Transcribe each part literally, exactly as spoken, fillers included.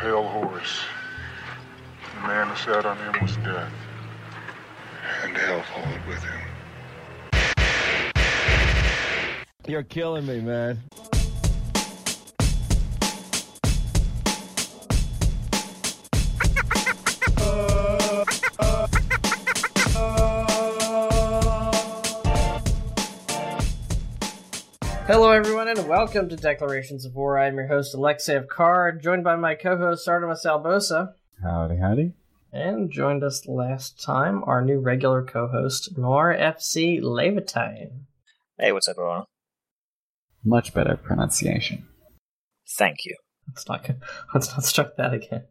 pale horse. The man who sat on him was death, and hell followed with him. You're killing me, man. Hello everyone and welcome to Declarations of War. I'm your host Alexei of Card, joined by my co-host Artemis Albosa. Howdy, howdy. And joined us last time, our new regular co-host, Noir F C Levitine. Hey, what's up everyone? Much better pronunciation. Thank you. Let's not, let's not start that again.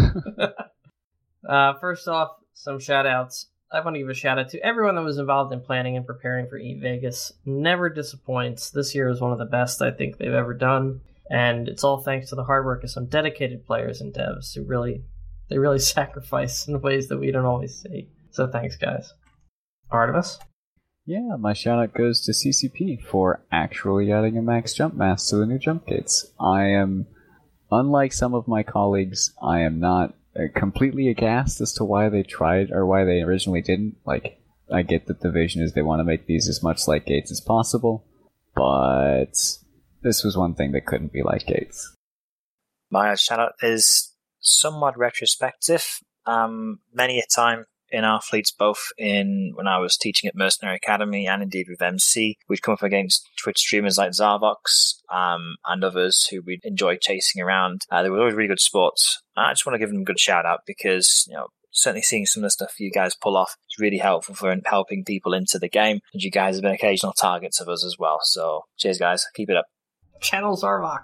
uh, first off, some shout-outs. I want to give a shout-out to everyone that was involved in planning and preparing for eVegas. Never disappoints. This year is one of the best I think they've ever done. And it's all thanks to the hard work of some dedicated players and devs who really, they really sacrifice in ways that we don't always see. So thanks, guys. Artemis? Yeah, my shout-out goes to C C P for actually adding a max jump mass to the new jump gates. I am, unlike some of my colleagues, I am not completely aghast as to why they tried, or why they originally didn't. Like, I get that the vision is they want to make these as much like Gates as possible, but this was one thing that couldn't be like Gates. My shout-out is somewhat retrospective. Um, many a time in our fleets, both in when I was teaching at Mercenary Academy and indeed with M C, we'd come up against Twitch streamers like Zarvox um, and others who we'd enjoy chasing around. Uh, they were always really good sports. I just want to give them a good shout out because, you know, certainly seeing some of the stuff you guys pull off is really helpful for helping people into the game. And you guys have been occasional targets of us as well. So cheers, guys. Keep it up. Channel Zarvox.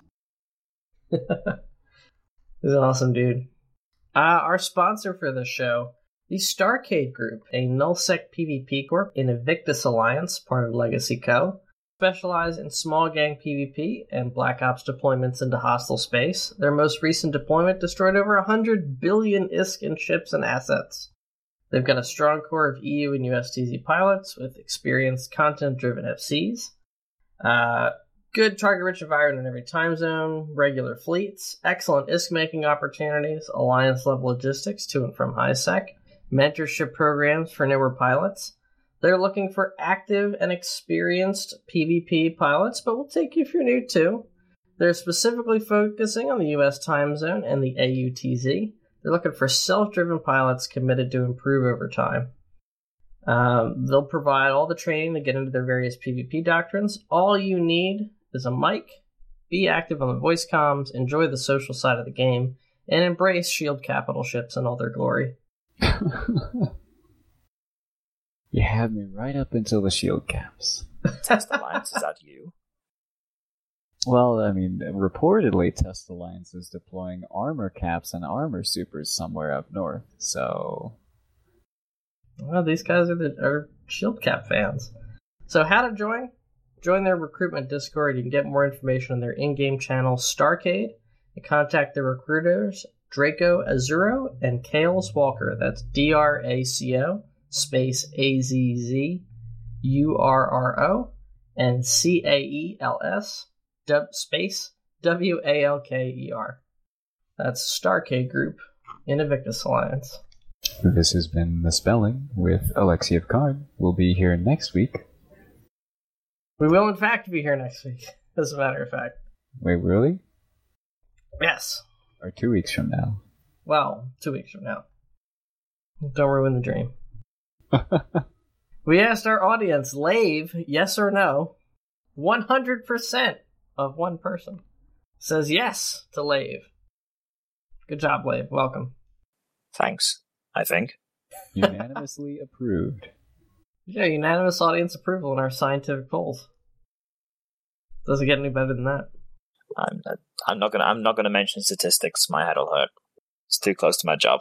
He's an awesome dude. Uh, our sponsor for the show, the Starcade Group, a nullsec PvP corp in Invictus Alliance, part of Legacy Co., specialize in small gang PvP and Black Ops deployments into hostile space. Their most recent deployment destroyed over one hundred billion I S K in ships and assets. They've got a strong core of E U and U S T Z pilots with experienced content-driven F Cs, uh, good target-rich environment in every time zone, regular fleets, excellent I S K-making opportunities, Alliance-level logistics to and from HiSec, mentorship programs for newer pilots. They're looking for active and experienced PvP pilots, but we'll take you if you're new too. They're specifically focusing on the U S time zone and the A U T Z. They're looking for self-driven pilots committed to improve over time. Um, they'll provide all the training to get into their various PvP doctrines. All you need is a mic, be active on the voice comms, enjoy the social side of the game, and embrace shield capital ships in all their glory. You had me right up until the shield caps. Test Alliance, is that you? Well, I mean, reportedly Test Alliance is deploying armor caps and armor supers somewhere up north, so... Well, these guys are, the, are shield cap fans. So how to join? Join their recruitment Discord. You can get more information on their in-game channel, Starcade, and contact their recruiters, Draco Azuro and Kales Walker. That's D R A C O space A Z Z U R R O and C A E L S dub, space W A L K E R. That's Starcade Group in Invictus Alliance. This has been The Spelling with Alexei of Card. We'll be here next week. We will, in fact, be here next week, as a matter of fact. Wait, really? Yes. Or two weeks from now. Well, two weeks from now. Don't ruin the dream. We asked our audience, Lave, yes or no? one hundred percent of one person says yes to Lave. Good job, Lave. Welcome. Thanks, I think. Unanimously approved. Yeah, unanimous audience approval in our scientific polls. Doesn't get any better than that. I'm not, I'm not gonna I'm not gonna mention statistics. My head'll hurt. It's too close to my job.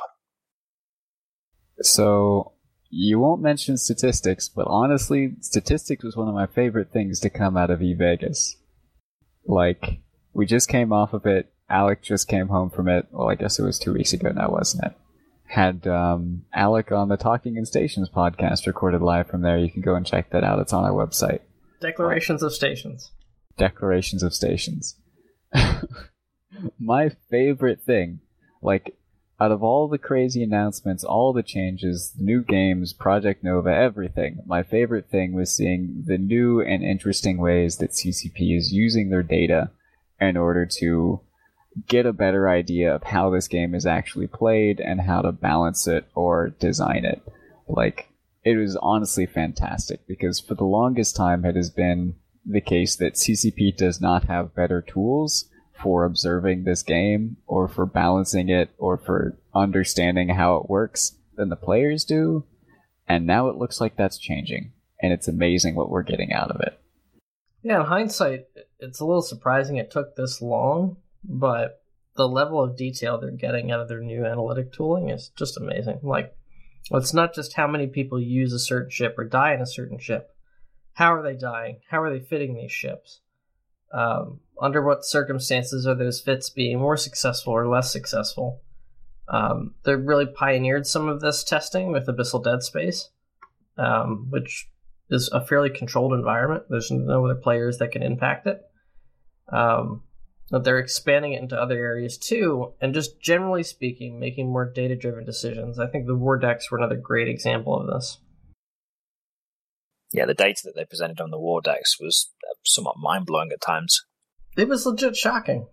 So you won't mention statistics, but honestly, statistics was one of my favorite things to come out of eVegas. Like, we just came off of it. Alec just came home from it. Well, I guess it was two weeks ago now, wasn't it? Had um, Alec on the Talking in Stations podcast recorded live from there. You can go and check that out. It's on our website. Declarations of Stations. Declarations of Stations. My favorite thing, Like, out of all the crazy announcements, all the changes, new games, Project Nova, everything, my favorite thing was seeing the new and interesting ways that C C P is using their data in order to get a better idea of how this game is actually played and how to balance it or design it. Like, it was honestly fantastic, because for the longest time it has been the case that C C P does not have better tools for observing this game, or for balancing it, or for understanding how it works than the players do. And now it looks like that's changing, and it's amazing what we're getting out of it. Yeah, in hindsight, it's a little surprising it took this long, but the level of detail they're getting out of their new analytic tooling is just amazing. Like, it's not just how many people use a certain ship or die in a certain ship. How are they dying? How are they fitting these ships? Um, under what circumstances are those fits being more successful or less successful? Um, they really pioneered some of this testing with Abyssal Dead Space, um, which is a fairly controlled environment. There's no other players that can impact it. Um, but they're expanding it into other areas too, and just generally speaking, making more data-driven decisions. I think the war decks were another great example of this. Yeah, the data that they presented on the war decks was somewhat mind-blowing at times. It was legit shocking.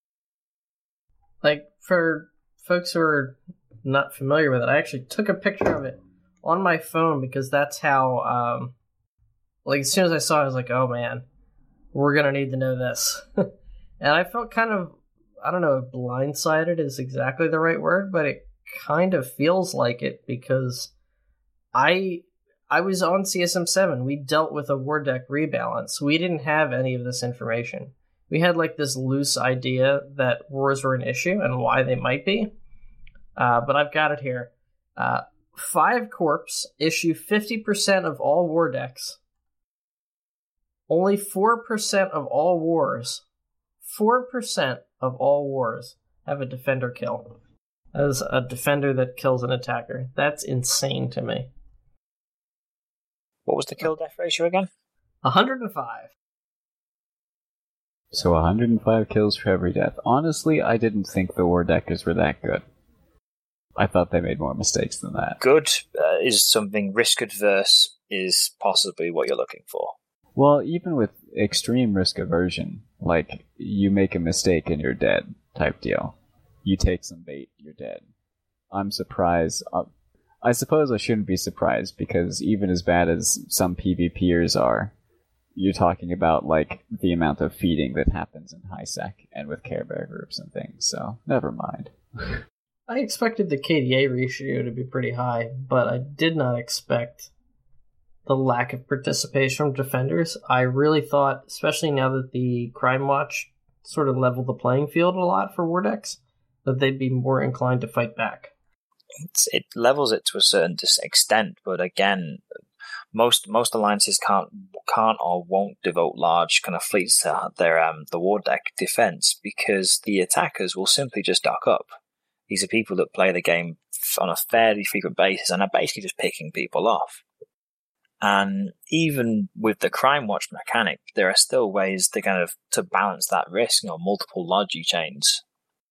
Like, for folks who are not familiar with it, I actually took a picture of it on my phone, because that's how, um, like, as soon as I saw it, I was like, oh man, we're gonna need to know this. And I felt kind of, I don't know if blindsided is exactly the right word, but it kind of feels like it, because I... I was on C S M seven. We dealt with a war deck rebalance. We didn't have any of this information. We had like this loose idea that wars were an issue and why they might be. Uh, but I've got it here. Uh, five Corps issue fifty percent of all war decks. Only four percent of all wars, four percent of all wars have a defender kill. That is a defender that kills an attacker. That's insane to me. What was the kill death ratio again? one hundred five. So one hundred five kills for every death. Honestly, I didn't think the war deckers were that good. I thought they made more mistakes than that. Good uh, is something risk adverse is possibly what you're looking for. Well, even with extreme risk aversion, like, you make a mistake and you're dead type deal. You take some bait, you're dead. I'm surprised... Uh, I suppose I shouldn't be surprised, because even as bad as some PvPers are, you're talking about, like, the amount of feeding that happens in high sec and with Care Bear groups and things, so never mind. I expected the K D A ratio to be pretty high, but I did not expect the lack of participation from defenders. I really thought, especially now that the Crime Watch sort of leveled the playing field a lot for war decks, that they'd be more inclined to fight back. It's, it levels it to a certain extent, but again, most most alliances can't can't or won't devote large kind of fleets to their um the war deck defense, because the attackers will simply just dock up. These are people that play the game on a fairly frequent basis and are basically just picking people off. And even with the Crime Watch mechanic, there are still ways to kind of to balance that risk, you know, multiple logi chains.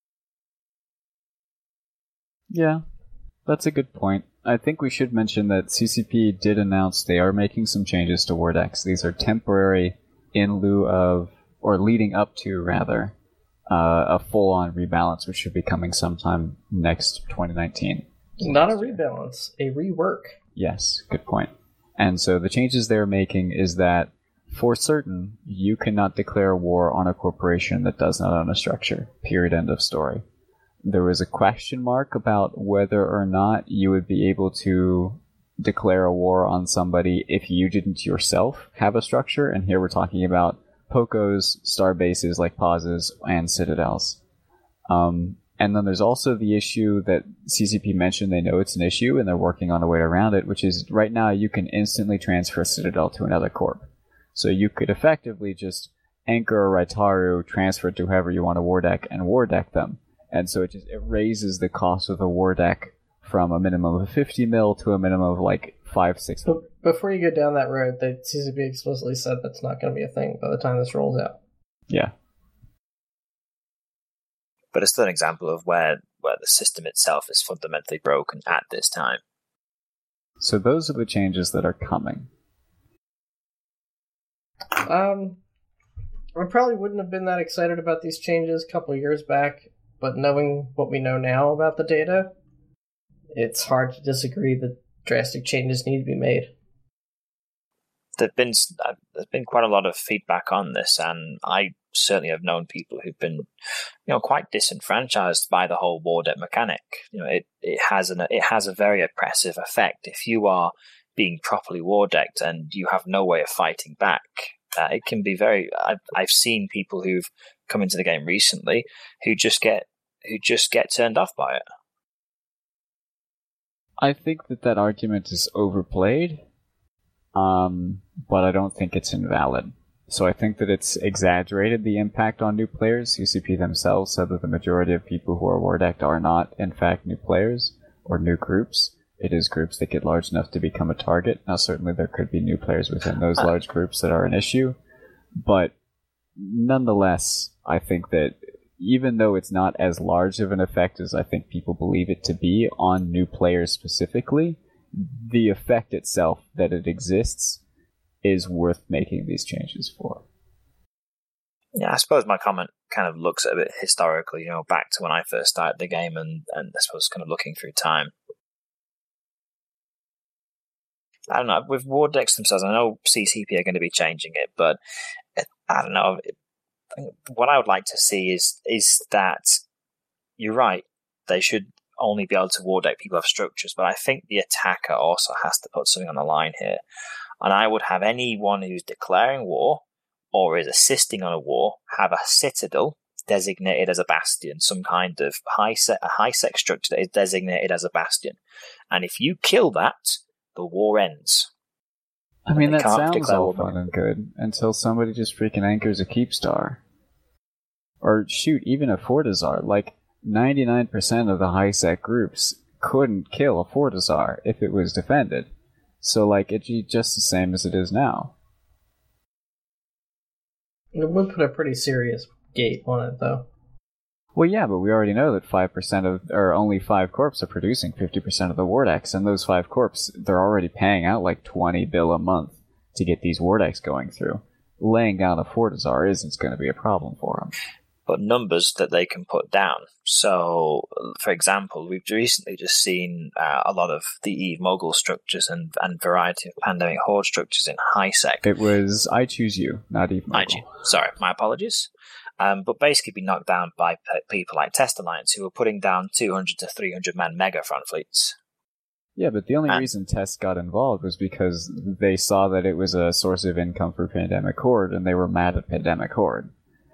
Yeah. That's a good point. I think we should mention that C C P did announce they are making some changes to war decks. These are temporary in lieu of, or leading up to, rather, uh, a full-on rebalance, which should be coming sometime next twenty nineteen. Not a rebalance, a rework. Yes, good point. And so the changes they're making is that, for certain, you cannot declare war on a corporation that does not own a structure. Period, end of story. There was a question mark about whether or not you would be able to declare a war on somebody if you didn't yourself have a structure, and here we're talking about Pocos, star bases like pauses, and citadels. Um, and then there's also the issue that C C P mentioned they know it's an issue and they're working on a way around it, which is right now you can instantly transfer Citadel to another corp. So you could effectively just anchor a Raitaru, transfer it to whoever you want to war deck, and war deck them. And so it just it raises the cost of the war deck from a minimum of fifty mil to a minimum of like five, six hundred. Before you go down that road, the C C P explicitly said that's not going to be a thing by the time this rolls out. Yeah. but it's still an example of where, where the system itself is fundamentally broken at this time. So those are the changes that are coming. Um, I probably wouldn't have been that excited about these changes a couple of years back, but knowing what we know now about the data, it's hard to disagree that drastic changes need to be made. There've been uh, there's been quite a lot of feedback on this, and I certainly have known people who've been, you know, quite disenfranchised by the whole war debt mechanic. You know, it it has an it has a very oppressive effect. If you are being properly war decked and you have no way of fighting back, uh, it can be very. I've I've seen people who've come into the game recently who just get who just get turned off by it. I think that that argument is overplayed, um, but I don't think it's invalid. So I think that it's exaggerated the impact on new players. U C P themselves said that the majority of people who are war decked are not, in fact, new players or new groups. It is groups that get large enough to become a target. Now, certainly there could be new players within those large groups that are an issue, but nonetheless, I think that even though it's not as large of an effect as I think people believe it to be on new players specifically, the effect itself that it exists is worth making these changes for. Yeah, I suppose my comment kind of looks at it historically, you know, back to when I first started the game and, and I suppose kind of looking through time. I don't know, with war decks themselves, I know C C P are going to be changing it, but I don't know, what I would like to see is is that, you're right, they should only be able to war deck people who have structures, but I think the attacker also has to put something on the line here. And I would have anyone who's declaring war or is assisting on a war have a citadel designated as a bastion, some kind of high se- a high-sec structure that is designated as a bastion. And if you kill that, the war ends. I mean, They that can't sounds declare all war. fun and good until somebody just freaking anchors a keep star. Or shoot, even a Fortizar. Like, ninety-nine percent of the high-sec groups couldn't kill a Fortizar if it was defended. So, like, it's just the same as it is now. It would put a pretty serious gate on it, though. Well, yeah, but we already know that five percent of, or only five corps are producing fifty percent of the Wardex, and those five corps, they're already paying out like twenty bill a month to get these Wardex going through. Laying down a Fortizar isn't going to be a problem for them. But numbers that they can put down. So, for example, we've recently just seen uh, a lot of the Eve Mogul structures and, and variety of Pandemic Horde structures in high-sec. It was I Choose You, not Eve Mogul. I choose, sorry, my apologies. Um, but basically be knocked down by pe- people like Test Alliance, who were putting down two hundred to three hundred man mega front fleets. Yeah, but the only And- reason Test got involved was because they saw that it was a source of income for Pandemic Horde, and they were mad at Pandemic Horde.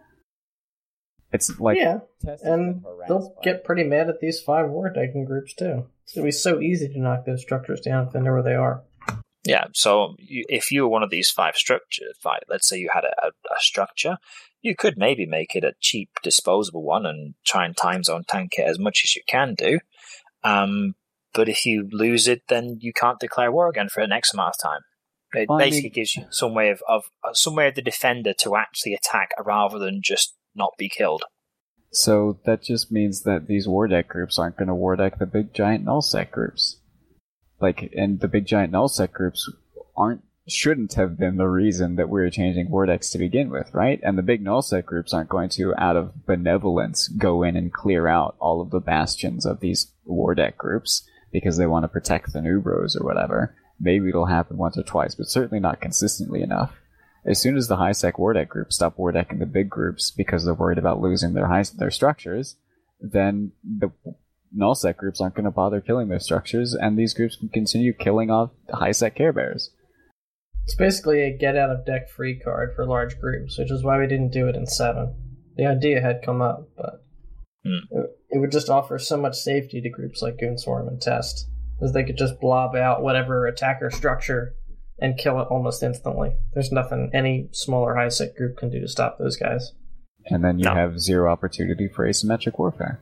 It's like, yeah, Test has and been harassed they'll by- get pretty mad at these five war decking groups, too. It's going to be so easy to knock those structures down if they know where they are. Yeah, so you, if you were one of these five structures, five, let's say you had a, a, a structure, you could maybe make it a cheap disposable one and try and time zone tank it as much as you can do. Um, but if you lose it, then you can't declare war again for an X amount of time. It Well, I basically mean- gives you some way of, of uh, some way of the defender to actually attack rather than just not be killed. So that just means that these war deck groups aren't going to war deck the big giant nullsec groups. Like, and the big giant nullsec groups aren't, shouldn't have been the reason that we were changing war decks to begin with, right? And the big nullsec groups aren't going to, out of benevolence, go in and clear out all of the bastions of these war deck groups because they want to protect the new bros or whatever. Maybe it'll happen once or twice, but certainly not consistently enough. As soon as the high-sec war deck groups stop war decking the big groups because they're worried about losing their high, their structures, then the nullsec groups aren't going to bother killing their structures, and these groups can continue killing off high-sec Care Bears. It's basically a get-out-of-deck-free card for large groups, which is why we didn't do it in seven. The idea had come up, but Hmm. it, it would just offer so much safety to groups like Goonswarm and Test, because they could just blob out whatever attacker structure and kill it almost instantly. There's nothing any smaller high-sec group can do to stop those guys. And then you No. have zero opportunity for asymmetric warfare.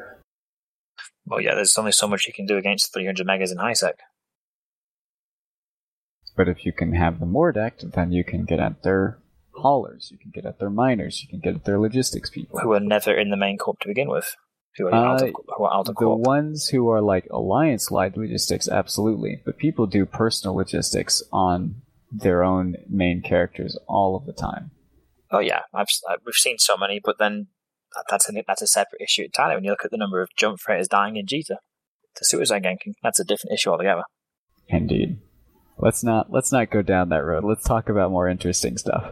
Well, yeah, there's only so much you can do against three hundred megas in high-sec. But if you can have them war decked, then you can get at their haulers, you can get at their miners, you can get at their logistics people. Who are never in the main corp to begin with. Who are, Uh, out, of, who are out of The corp. ones who are like Alliance-wide logistics, absolutely. But people do personal logistics on their own main characters all of the time. Oh yeah, I've, I've we've seen so many, but then that, that's a that's a separate issue entirely. When you look at the number of jump freighters dying in Jita to suicide ganking, that's a different issue altogether. Indeed. Let's not let's not go down that road. Let's talk about more interesting stuff.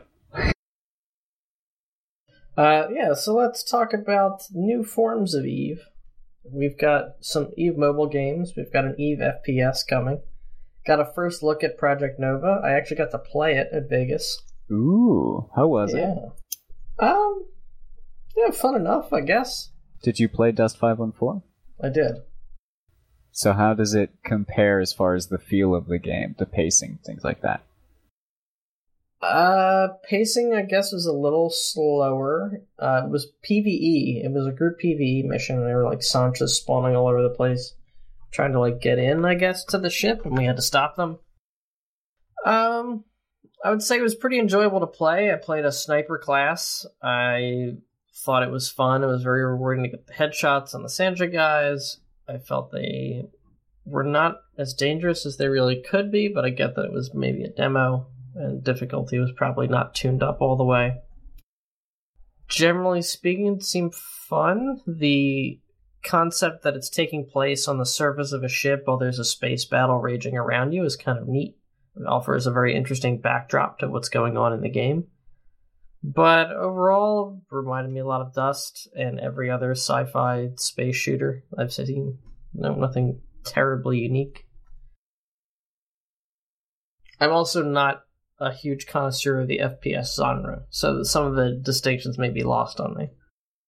Uh, yeah, so let's talk about new forms of EVE. We've got some EVE mobile games. We've got an EVE F P S coming. Got a first look at Project Nova. I actually got to play it at Vegas. Ooh, how was yeah. it? Um, yeah, fun enough, I guess. Did you play Dust five one four? I did. So how does it compare as far as the feel of the game, the pacing, things like that? Uh, pacing, I guess, was a little slower. Uh, it was PvE. It was a group PvE mission, and there were, like, Sanchas spawning all over the place, trying to, like, get in, I guess, to the ship, and we had to stop them. Um, I would say it was pretty enjoyable to play. I played a sniper class. I thought it was fun. It was very rewarding to get the headshots on the Sanja guys. I felt they were not as dangerous as they really could be, but I get that it was maybe a demo, and difficulty was probably not tuned up all the way. Generally speaking, it seemed fun. The concept that it's taking place on the surface of a ship while there's a space battle raging around you is kind of neat. It offers a very interesting backdrop to what's going on in the game. But overall, it reminded me a lot of Dust and every other sci-fi space shooter I've seen. No, nothing terribly unique. I'm also not a huge connoisseur of the F P S genre, so some of the distinctions may be lost on me.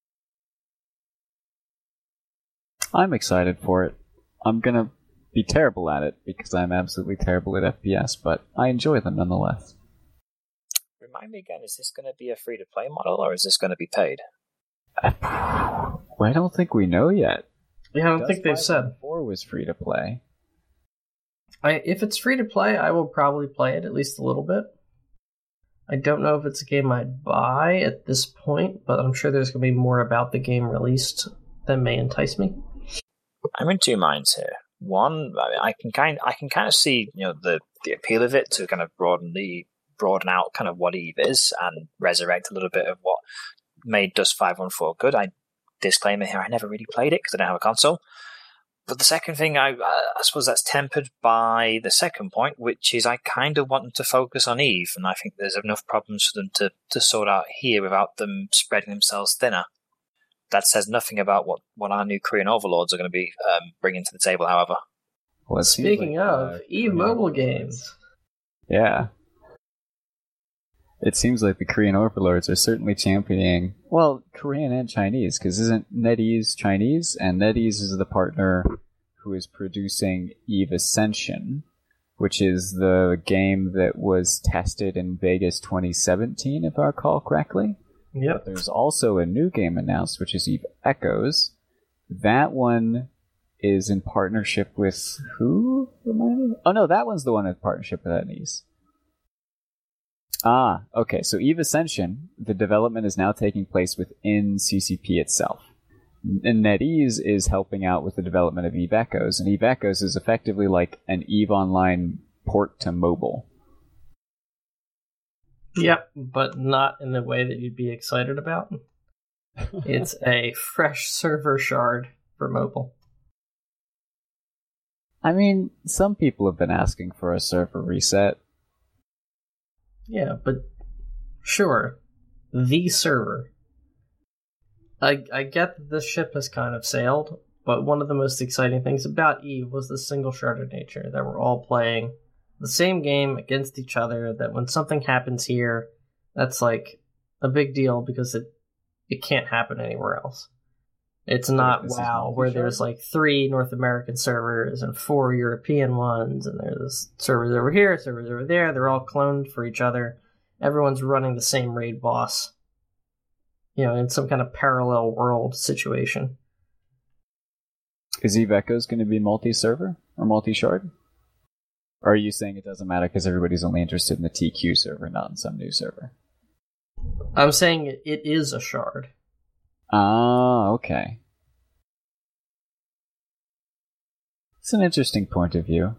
I'm excited for it. I'm gonna be terrible at it because I'm absolutely terrible at F P S, but I enjoy them nonetheless. Remind me again, is this going to be a free-to-play model, or is this going to be paid? Well, I don't think we know yet. Yeah, I don't Dust think they've said. four was free to play. I, if it's free to play, I will probably play it at least a little bit. I don't know if it's a game I'd buy at this point, but I'm sure there's going to be more about the game released that may entice me. I'm in two minds here. One, I, mean, I can kind, I can kind of see, you know, the the appeal of it to kind of broaden the broaden out kind of what EVE is and resurrect a little bit of what made Dust five one four good. I disclaimer here, I never really played it because I don't have a console. But the second thing, I, I suppose that's tempered by the second point, which is I kind of want them to focus on EVE, and I think there's enough problems for them to, to sort out here without them spreading themselves thinner. That says nothing about what, what our new Korean overlords are going to be um, bringing to the table, however. Well, it seems Speaking like, of, uh, EVE Korean mobile Overlords- games. Yeah. It seems like the Korean overlords are certainly championing, well, Korean and Chinese, because isn't NetEase Chinese? And NetEase is the partner who is producing EVE Ascension, which is the game that was tested in Vegas twenty seventeen, if I recall correctly. Yep. There's also a new game announced, which is EVE Echoes. That one is in partnership with who? Remind me? Oh no, that one's the one in partnership with NetEase. Ah, okay. So EVE Ascension, the development is now taking place within C C P itself. And NetEase is helping out with the development of EVE Echoes, and EVE Echoes is effectively like an EVE Online port to mobile. Yep, but not in the way that you'd be excited about. It's a fresh server shard for mobile. I mean, some people have been asking for a server reset. Yeah, but sure, the server. I I get that this ship has kind of sailed, but one of the most exciting things about EVE was the single-sharded nature, that we're all playing the same game against each other, that when something happens here, that's like a big deal because it it can't happen anywhere else. It's not this is WoW, where there's like three North American servers and four European ones, and there's servers over here, servers over there. They're all cloned for each other. Everyone's running the same raid boss, you know, in some kind of parallel world situation. Is EVE Echoes going to be multi-server or multi-shard? Or are you saying it doesn't matter because everybody's only interested in the T Q server, not in some new server? I'm saying it, it is a shard. Ah, okay. It's an interesting point of view.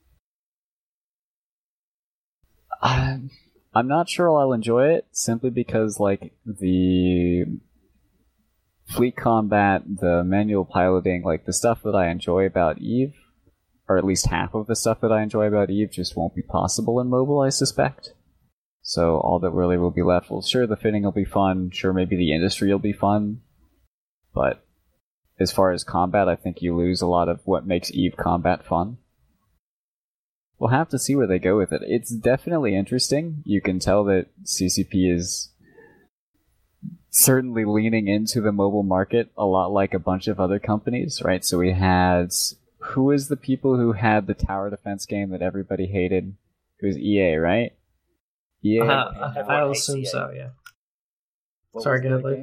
I'm, I'm not sure I'll enjoy it, simply because, like, the fleet combat, the manual piloting, like, the stuff that I enjoy about EVE, or at least half of the stuff that I enjoy about EVE, just won't be possible in mobile, I suspect. So all that really will be left, well, sure, the fitting will be fun, sure, maybe the industry will be fun, but as far as combat, I think you lose a lot of what makes EVE combat fun. We'll have to see where they go with it. It's definitely interesting. You can tell that C C P is certainly leaning into the mobile market a lot like a bunch of other companies, right? So we had... Who is the people who had the tower defense game that everybody hated? It was E A, right? E A? Uh, I'll assume so, yeah. What Sorry, was go that ahead, game?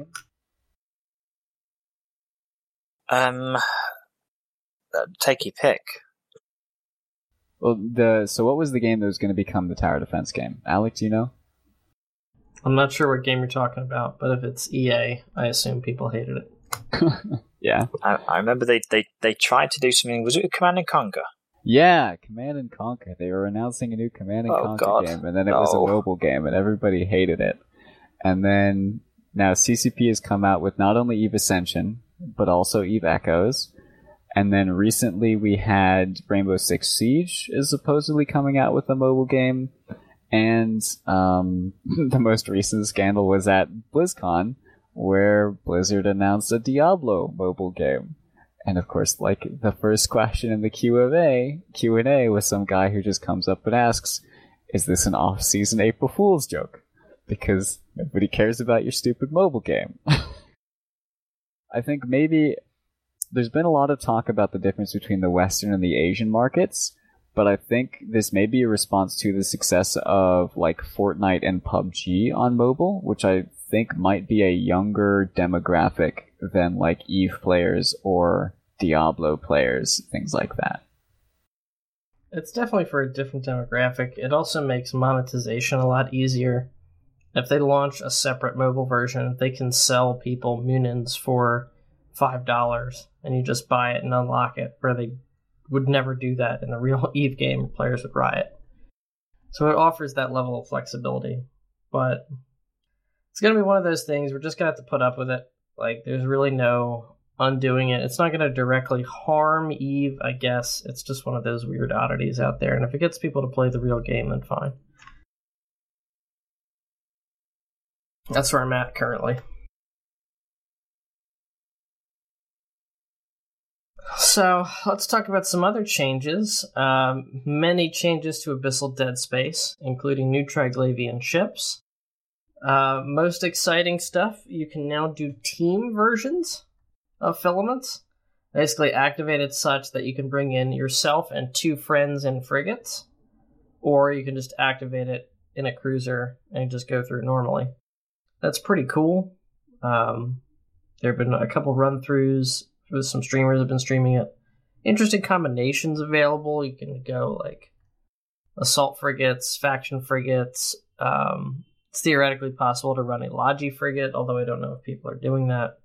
Um, uh, take your pick. Well, the so what was the game that was going to become the tower defense game? Alec, do you know? I'm not sure what game you're talking about, but if it's E A, I assume people hated it. Yeah. I, I remember they, they, they tried to do something. Was it Command and Conquer? Yeah, Command and Conquer. They were announcing a new Command and Oh, Conquer God. game, and then it No. was a mobile game, and everybody hated it. And then now C C P has come out with not only EVE Ascension, but also EVE Echoes. And then recently we had Rainbow Six Siege is supposedly coming out with a mobile game. And um, the most recent scandal was at BlizzCon, where Blizzard announced a Diablo mobile game. And of course, like, the first question in the Q and A, Q and A was some guy who just comes up and asks, is this an off-season April Fool's joke? Because nobody cares about your stupid mobile game. I think maybe there's been a lot of talk about the difference between the Western and the Asian markets, but I think this may be a response to the success of, like, Fortnite and P U B G on mobile, which I think might be a younger demographic than, like, EVE players or Diablo players, things like that. It's definitely for a different demographic. It also makes monetization a lot easier. If they launch a separate mobile version, they can sell people Munins for five dollars, and you just buy it and unlock it, where they would never do that in the real EVE game. Players would riot. So it offers that level of flexibility. But it's going to be one of those things, we're just going to have to put up with it. Like, there's really no undoing it. It's not going to directly harm EVE, I guess. It's just one of those weird oddities out there, and if it gets people to play the real game, then fine. That's where I'm at currently. So, let's talk about some other changes. Um, many changes to Abyssal Dead Space, including new Triglavian ships. Uh, most exciting stuff, you can now do team versions of filaments. Basically activated such that you can bring in yourself and two friends in frigates. Or you can just activate it in a cruiser and just go through normally. That's pretty cool. Um, there have been a couple run-throughs with some streamers have been streaming it. Interesting combinations available. You can go like assault frigates, faction frigates. Um, it's theoretically possible to run a Logi frigate, although I don't know if people are doing that.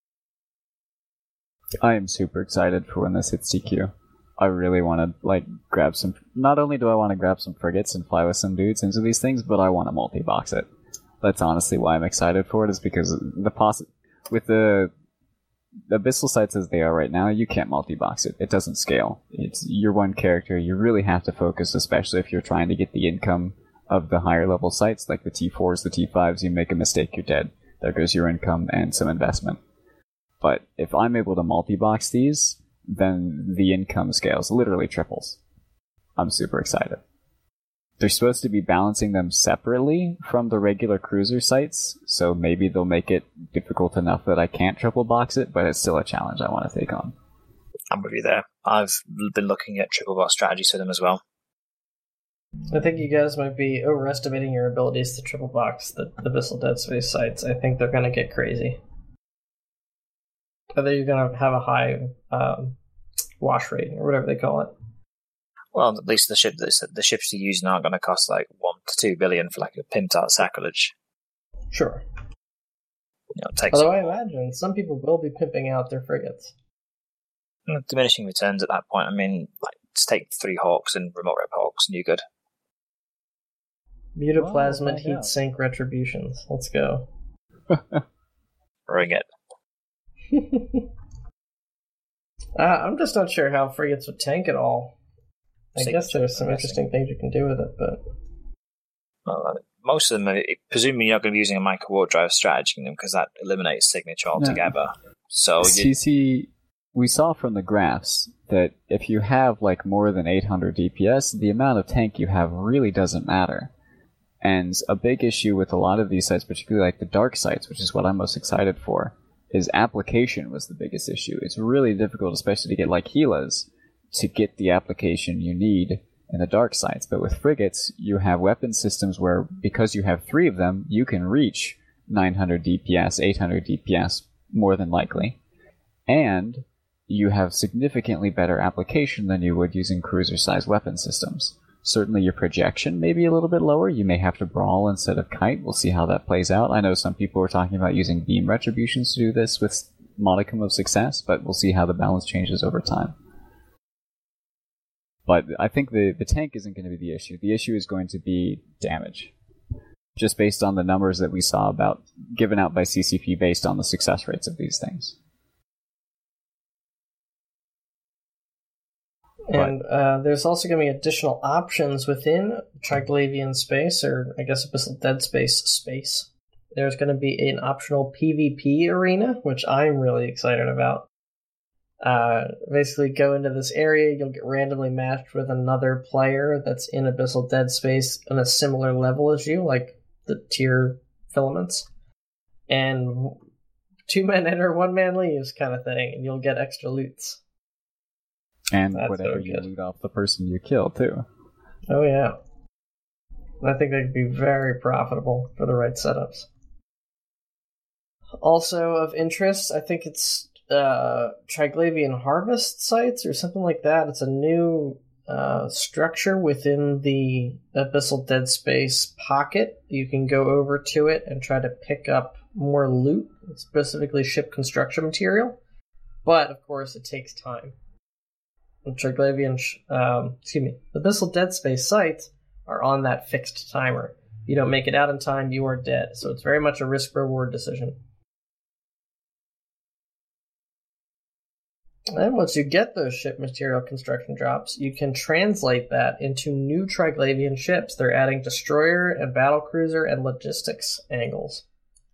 I am super excited for when this hits T Q. I really want to, like, grab some... Not only do I want to grab some frigates and fly with some dudes into these things, but I want to multi-box it. That's honestly why I'm excited for it, is because the poss- with the, the Abyssal sites as they are right now, you can't multi-box it. It doesn't scale. It's your one character. You really have to focus, especially if you're trying to get the income of the higher level sites, like the T fours, the T fives. You make a mistake, you're dead. There goes your income and some investment. But if I'm able to multi-box these, then the income scales literally triples. I'm super excited. They're supposed to be balancing them separately from the regular cruiser sites, so maybe they'll make it difficult enough that I can't triple box it, but it's still a challenge I want to take on. I'm with you there. I've been looking at triple box strategies for them as well. I think you guys might be overestimating your abilities to triple box the, the Abyssal Dead Space sites. I think they're going to get crazy. I think you're going to have a high um, wash rate, or whatever they call it. Well, at least the ship the ships you're using aren't going to cost like one to two billion for like a pimped out sacrilege. Sure. You know, it takes Although I imagine some people will be pimping out their frigates. diminishing returns at that point. I mean, like, just take three Hawks and remote rep Hawks, and you're good. Mutaplasmid Well, heat out. sink retributions. Let's go. Bring it. uh, I'm just not sure how frigates would tank at all. I Signature guess there's some progressing. interesting things you can do with it, but Well, I mean, most of them, are, presumably, you're not going to be using a micro warp drive strategy in them because that eliminates signature altogether. So you, C C, we saw from the graphs that if you have like more than eight hundred D P S, the amount of tank you have really doesn't matter. And a big issue with a lot of these sites, particularly like the dark sites, which is what I'm most excited for, is application was the biggest issue. It's really difficult, especially to get like Gilas, to get the application you need in the dark sites. But with frigates, you have weapon systems where, because you have three of them, you can reach nine hundred D P S, eight hundred D P S, more than likely. And you have significantly better application than you would using cruiser-sized weapon systems. Certainly your projection may be a little bit lower. You may have to brawl instead of kite. We'll see how that plays out. I know some people are talking about using beam retributions to do this with modicum of success, but we'll see how the balance changes over time. But I think the, the tank isn't going to be the issue. The issue is going to be damage. Just based on the numbers that we saw about given out by C C P based on the success rates of these things. And uh, there's also going to be additional options within Triglavian space, or I guess Abyssal Dead Space space. There's going to be an optional PvP arena, which I'm really excited about. Uh, basically, go into this area, you'll get randomly matched with another player that's in Abyssal Dead Space on a similar level as you, like the tier filaments. And two men enter, one man leaves kind of thing, and you'll get extra loots. And That's whatever so you good. loot off the person you kill, too. Oh, yeah. I think that could be very profitable for the right setups. Also of interest, I think it's uh, Triglavian Harvest sites or something like that. It's a new uh, structure within the Abyssal Dead Space pocket. You can go over to it and try to pick up more loot, specifically ship construction material. But, of course, it takes time. The Triglavian, um, excuse me, the Abyssal Dead Space sites are on that fixed timer. If you don't make it out in time, you are dead. So it's very much a risk-reward decision. And once you get those ship material construction drops, you can translate that into new Triglavian ships. They're adding destroyer and battlecruiser and logistics angles.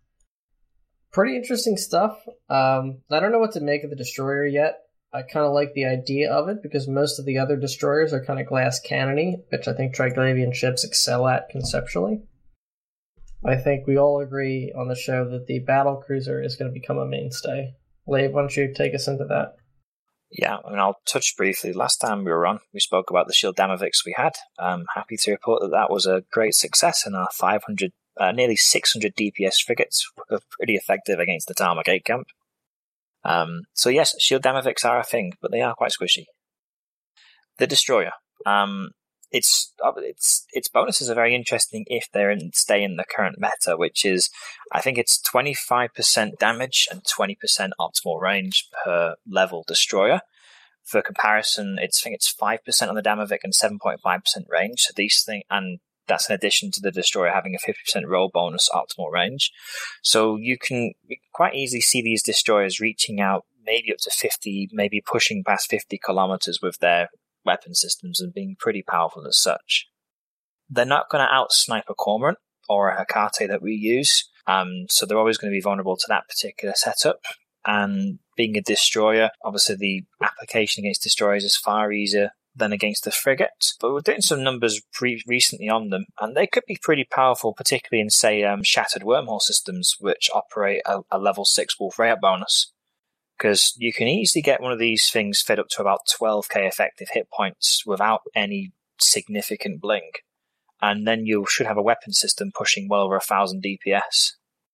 Pretty interesting stuff. Um, I don't know what to make of the destroyer yet. I kind of like the idea of it because most of the other destroyers are kind of glass cannony, which I think Triglavian ships excel at conceptually. I think we all agree on the show that the battlecruiser is going to become a mainstay. Lave, why don't you take us into that? Yeah, I mean, I'll touch briefly. Last time we were on, we spoke about the Shield Damoviks we had. I'm happy to report that that was a great success, and our five hundred, uh, nearly six hundred D P S frigates were pretty effective against the Tarma Gate Camp. Um, so yes, Shield Damoviks are a thing, but they are quite squishy. The Destroyer. Um, its its its bonuses are very interesting if they stay in the current meta, which is, I think it's twenty-five percent damage and twenty percent optimal range per level Destroyer. For comparison, it's I think it's five percent on the Damovik and seven point five percent range. So these things, and that's in addition to the Destroyer having a fifty percent roll bonus optimal range. So you can quite easily see these Destroyers reaching out maybe up to fifty, maybe pushing past fifty kilometers with their weapon systems and being pretty powerful as such. They're not going to out-snipe a Cormorant or a Hecate that we use, um, so they're always going to be vulnerable to that particular setup. And being a Destroyer, obviously the application against Destroyers is far easier than against the frigate. But we're doing some numbers pre- recently on them, and they could be pretty powerful, particularly in, say, um, Shattered Wormhole systems, which operate a, a level six Wolf Rayet bonus. Because you can easily get one of these things fed up to about twelve k effective hit points without any significant blink. And then you should have a weapon system pushing well over one thousand D P S.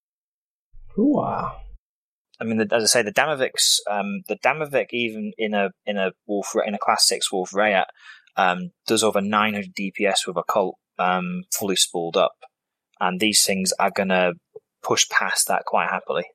Hooah. I mean, the, as I say, the Damoviks, um, the Damovik, even in a in a Wolf in a Class Six Wolf Rayet, um, does over nine hundred D P S with a cult, um, fully spooled up, and these things are gonna push past that quite happily.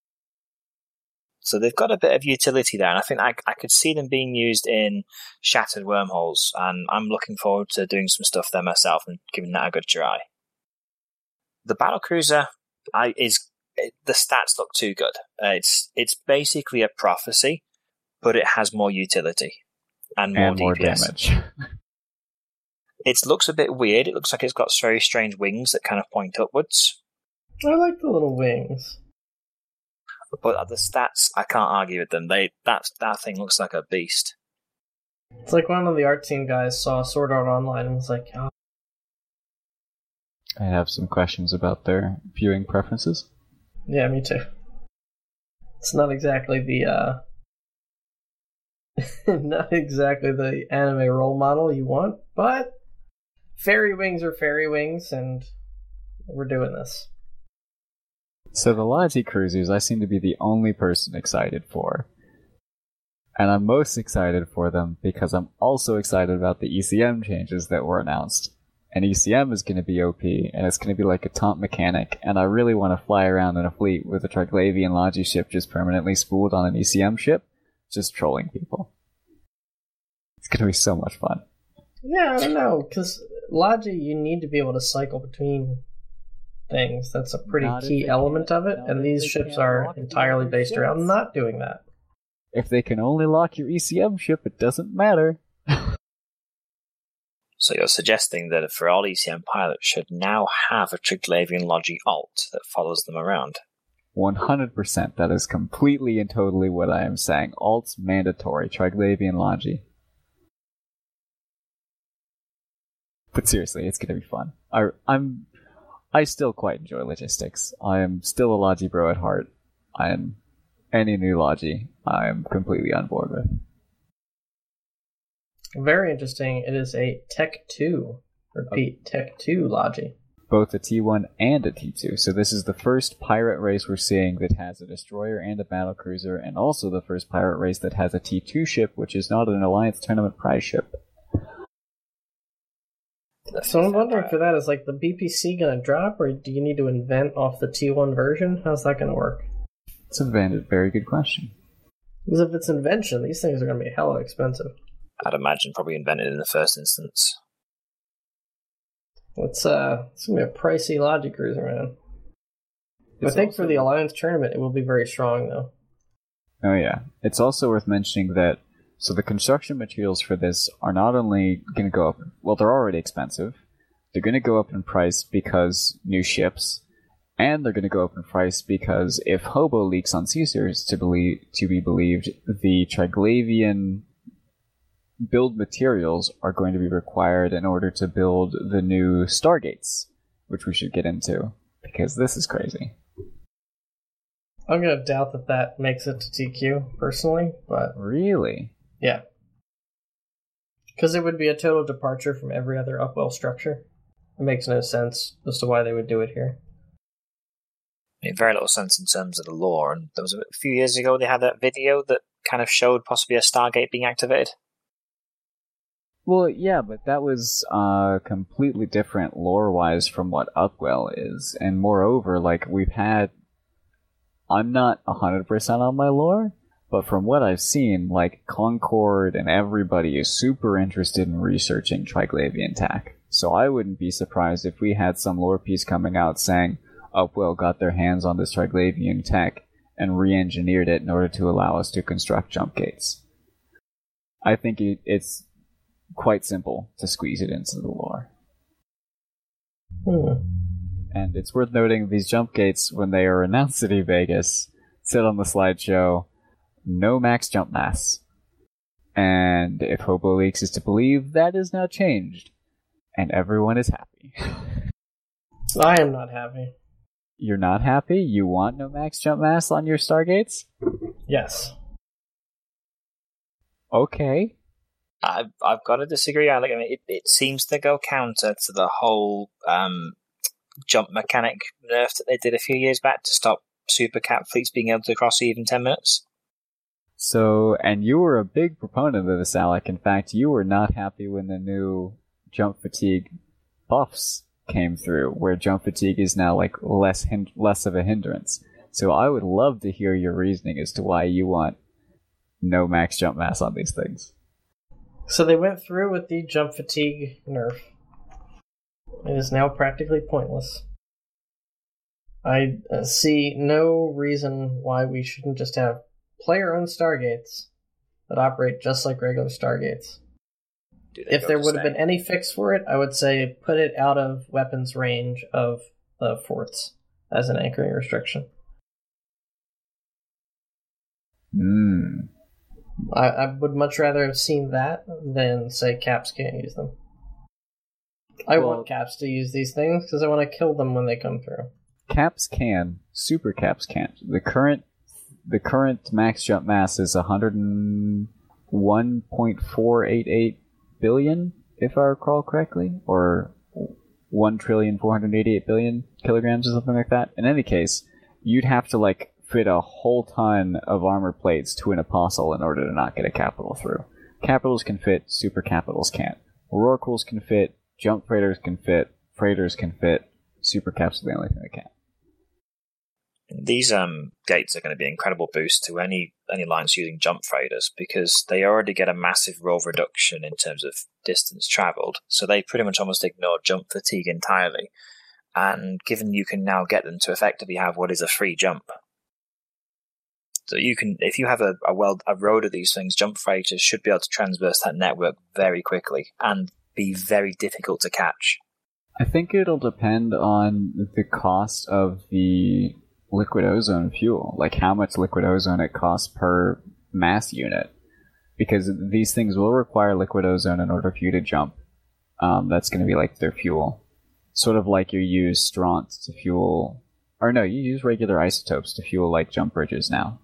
So they've got a bit of utility there, and I think I, I could see them being used in Shattered Wormholes, and I'm looking forward to doing some stuff there myself and giving that a good try. The Battlecruiser I, is it, the stats look too good. Uh, it's it's basically a prophecy, but it has more utility and more and more D P S. damage. It looks a bit weird. It looks like it's got very strange wings that kind of point upwards. I like the little wings. But the stats, I can't argue with them. They that that thing looks like a beast. It's like one of the art team guys saw Sword Art Online and was like, oh. I have some questions about their viewing preferences. Yeah, me too. It's not exactly the, uh... not exactly the anime role model you want, but fairy wings are fairy wings, and we're doing this. So the Logi Cruisers I seem to be the only person excited for. And I'm most excited for them because I'm also excited about the E C M changes that were announced. And E C M is going to be O P, and it's going to be like a taunt mechanic, and I really want to fly around in a fleet with a Triglavian Logi ship just permanently spooled on an E C M ship, just trolling people. It's going to be so much fun. Yeah, I don't know, because Logi, you need to be able to cycle between things. That's a pretty Not key if they element can't- of it, not and if these they ships can't are lock entirely their based around ships. not doing that. If they can only lock your E C M ship, it doesn't matter. So you're suggesting that for all E C M pilots should now have a Triglavian Logi alt that follows them around. one hundred percent. That is completely and totally what I am saying. Alt's mandatory. Triglavian Logi. But seriously, it's going to be fun. I, I'm, I still quite enjoy logistics. I am still a Logi bro at heart. I am any new Logi I am completely on board with. Very interesting. It is a Tech two. Repeat, Tech two Logi. Both a T one and a T two. So this is the first pirate race we're seeing that has a destroyer and a battlecruiser, and also the first pirate race that has a T two ship, which is not an Alliance Tournament prize ship. So I'm wondering for that, is like the B P C going to drop, or do you need to invent off the T one version? How's that going to work? It's a very good question. Because if it's invention, these things are going to be hella expensive. I'd imagine probably invented in the first instance. It's uh, it's gonna be a pricey Logi cruiser, man. It's I think also- for the Alliance tournament, it will be very strong, though. Oh yeah. It's also worth mentioning that, so the construction materials for this are not only going to go up, well, they're already expensive, they're going to go up in price because new ships, and they're going to go up in price because if Hobo leaks on Caesars to, believe, to be believed, the Triglavian build materials are going to be required in order to build the new Stargates, which we should get into, because this is crazy. I'm gonna doubt that that makes it to T Q, personally, but Really? yeah. Because it would be a total departure from every other Upwell structure. It makes no sense as to why they would do it here. Made very little sense in terms of the lore, and there was a few years ago they had that video that kind of showed possibly a Stargate being activated. Well, yeah, but that was uh, completely different lore-wise from what Upwell is. And moreover, like, we've had... I'm not one hundred percent on my lore, but from what I've seen, like, Concord and everybody is super interested in researching Triglavian tech. So I wouldn't be surprised if we had some lore piece coming out saying Upwell got their hands on this Triglavian tech and re-engineered it in order to allow us to construct jump gates. I think it, it's quite simple to squeeze it into the lore. Hmm. And it's worth noting these jump gates, when they are announced at eVegas, said on the slideshow, no max jump mass. And if Hobo Leaks is to believe, that is now changed. And everyone is happy. I am not happy. You're not happy? You want no max jump mass on your Stargates? Yes. Okay. I've, I've got to disagree. I, like, I mean, it, it seems to go counter to the whole um, jump mechanic nerf that they did a few years back to stop super cap fleets being able to cross even ten minutes. So, and you were a big proponent of this, Alec. In fact, you were not happy when the new jump fatigue buffs came through, where jump fatigue is now like less hin- less of a hindrance. So I would love to hear your reasoning as to why you want no max jump mass on these things. So they went through with the jump fatigue nerf. It is now practically pointless. I uh, see no reason why we shouldn't just have player-owned Stargates that operate just like regular Stargates. If there would have been any fix for it, I would say put it out of weapons range of the forts as an anchoring restriction. Hmm. I, I would much rather have seen that than say Caps can't use them. I Well, want Caps to use these things because I want to kill them when they come through. Caps can, super caps can't. The current the current max jump mass is one hundred one point four eight eight billion, if I recall correctly, or one trillion four hundred eighty-eight billion kilograms or something like that. In any case, you'd have to like fit a whole ton of armor plates to an apostle in order to not get a capital through. Capitals can fit, super capitals can't. Rorquals can fit, jump freighters can fit, freighters can fit, super caps are the only thing that can. These um, gates are going to be an incredible boost to any any lines using jump freighters because they already get a massive roll reduction in terms of distance travelled, so they pretty much almost ignore jump fatigue entirely. And given you can now get them to effectively have what is a free jump, so you can, if you have a, a well a road of these things, jump freighters should be able to transverse that network very quickly and be very difficult to catch. I think it'll depend on the cost of the liquid ozone fuel, like how much liquid ozone it costs per mass unit, because these things will require liquid ozone in order for you to jump. Um, that's going to be like their fuel, sort of like you use Straunt to fuel, or no, you use regular isotopes to fuel like jump bridges now,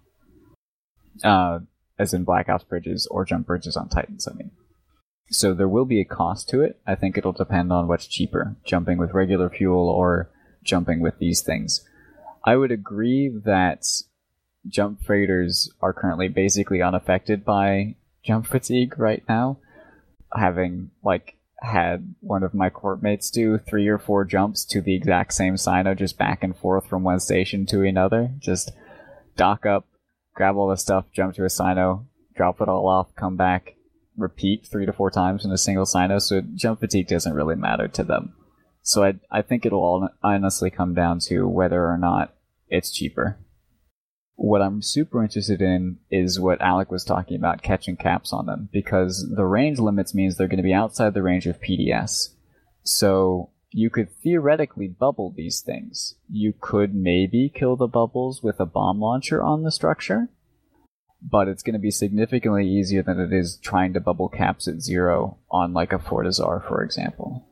uh, as in Black Ops bridges or jump bridges on Titans, I mean. So there will be a cost to it. I think it'll depend on what's cheaper, jumping with regular fuel or jumping with these things. I would agree that jump freighters are currently basically unaffected by jump fatigue right now. Having, like, had one of my corp mates do three or four jumps to the exact same sino, just back and forth from one station to another. Just dock up, grab all the stuff, jump to a sino, drop it all off, come back, repeat three to four times in a single sino, so jump fatigue doesn't really matter to them. So I I think it'll all honestly come down to whether or not it's cheaper. What I'm super interested in is what Alec was talking about, catching caps on them, because the range limits means they're going to be outside the range of P D S. So you could theoretically bubble these things. You could maybe kill the bubbles with a bomb launcher on the structure, but it's going to be significantly easier than it is trying to bubble caps at zero on like a Fortizar, for example.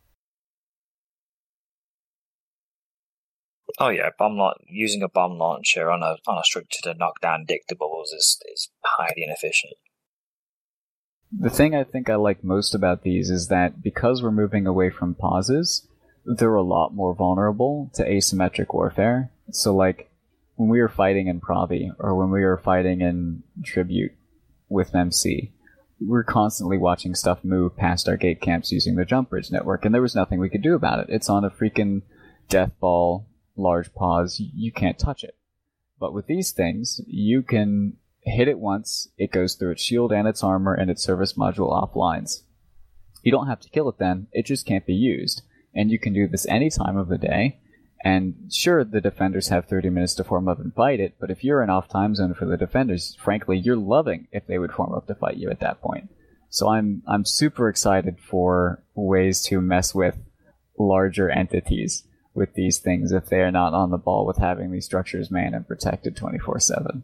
Oh yeah, bomb la- using a bomb launcher on a on a structure to knock down dicta bubbles is, is highly inefficient. The thing I think I like most about these is that because we're moving away from pauses, they're a lot more vulnerable to asymmetric warfare. So like, when we were fighting in Provi, or when we were fighting in Tribute with M C, we were constantly watching stuff move past our gate camps using the jump bridge network, and there was nothing we could do about it. It's on a freaking death ball, large pause, you can't touch it. But with these things, you can hit it once, it goes through its shield and its armor and its service module offlines. You don't have to kill it then, it just can't be used. And you can do this any time of the day. And sure, the defenders have thirty minutes to form up and fight it, but if you're an off time zone for the defenders, frankly, you're loving if they would form up to fight you at that point. So I'm I'm super excited for ways to mess with larger entities with these things if they are not on the ball with having these structures manned and protected twenty-four seven.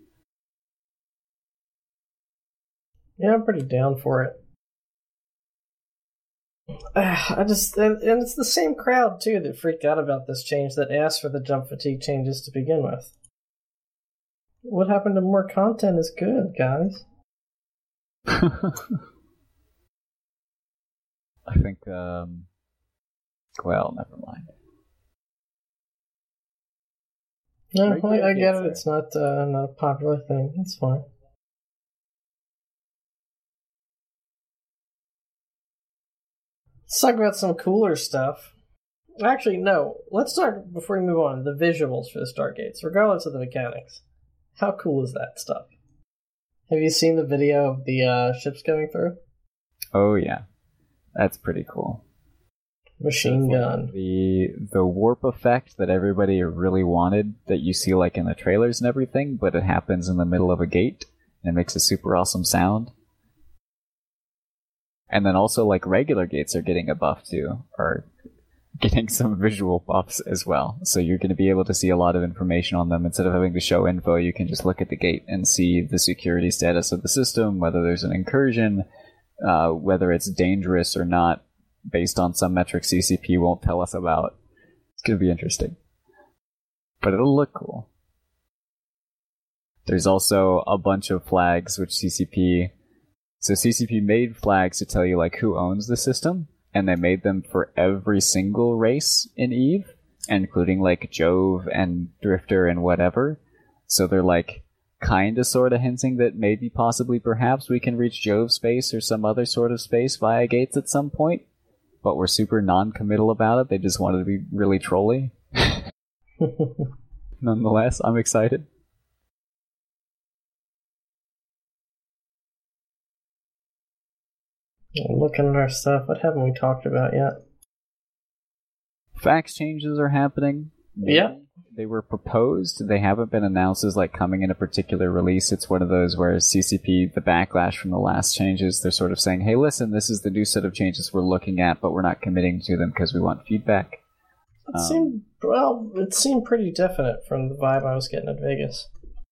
Yeah, I'm pretty down for it. I just, and, and it's the same crowd too that freaked out about this change that asked for the jump fatigue changes to begin with. What happened to more content is good, guys. I think, um, well, never mind. No, Right, I, I yeah, get it. It's not, uh, not a popular thing. It's fine. Let's talk about some cooler stuff. Actually, no. Let's talk, before we move on, the visuals for the Stargates, regardless of the mechanics. How cool is that stuff? Have you seen the video of the uh, ships going through? Oh, yeah. That's pretty cool. Machine That's gun. Like the the warp effect that everybody really wanted, that you see like in the trailers and everything, but it happens in the middle of a gate, and it makes a super awesome sound. And then also, like, regular gates are getting a buff too, or getting some visual buffs as well. So you're going to be able to see a lot of information on them. Instead of having to show info, you can just look at the gate and see the security status of the system, whether there's an incursion, uh, whether it's dangerous or not, based on some metric C C P won't tell us about. It's going to be interesting. But it'll look cool. There's also a bunch of flags which C C P... So C C P made flags to tell you, like, who owns the system, and they made them for every single race in EVE, including, like, Jove and Drifter and whatever. So they're, like, kinda sorta hinting that maybe, possibly, perhaps we can reach Jove space or some other sort of space via gates at some point, but we're super non-committal about it. They just wanted to be really trolly. Nonetheless, I'm excited. Looking at our stuff, what haven't we talked about yet? Fax changes are happening. Maybe. Yeah. They were proposed. They haven't been announced as like coming in a particular release. It's one of those where C C P, the backlash from the last changes, they're sort of saying, hey, listen, this is the new set of changes we're looking at, but we're not committing to them because we want feedback. It Um, seemed, well, it seemed pretty definite from the vibe I was getting at Vegas.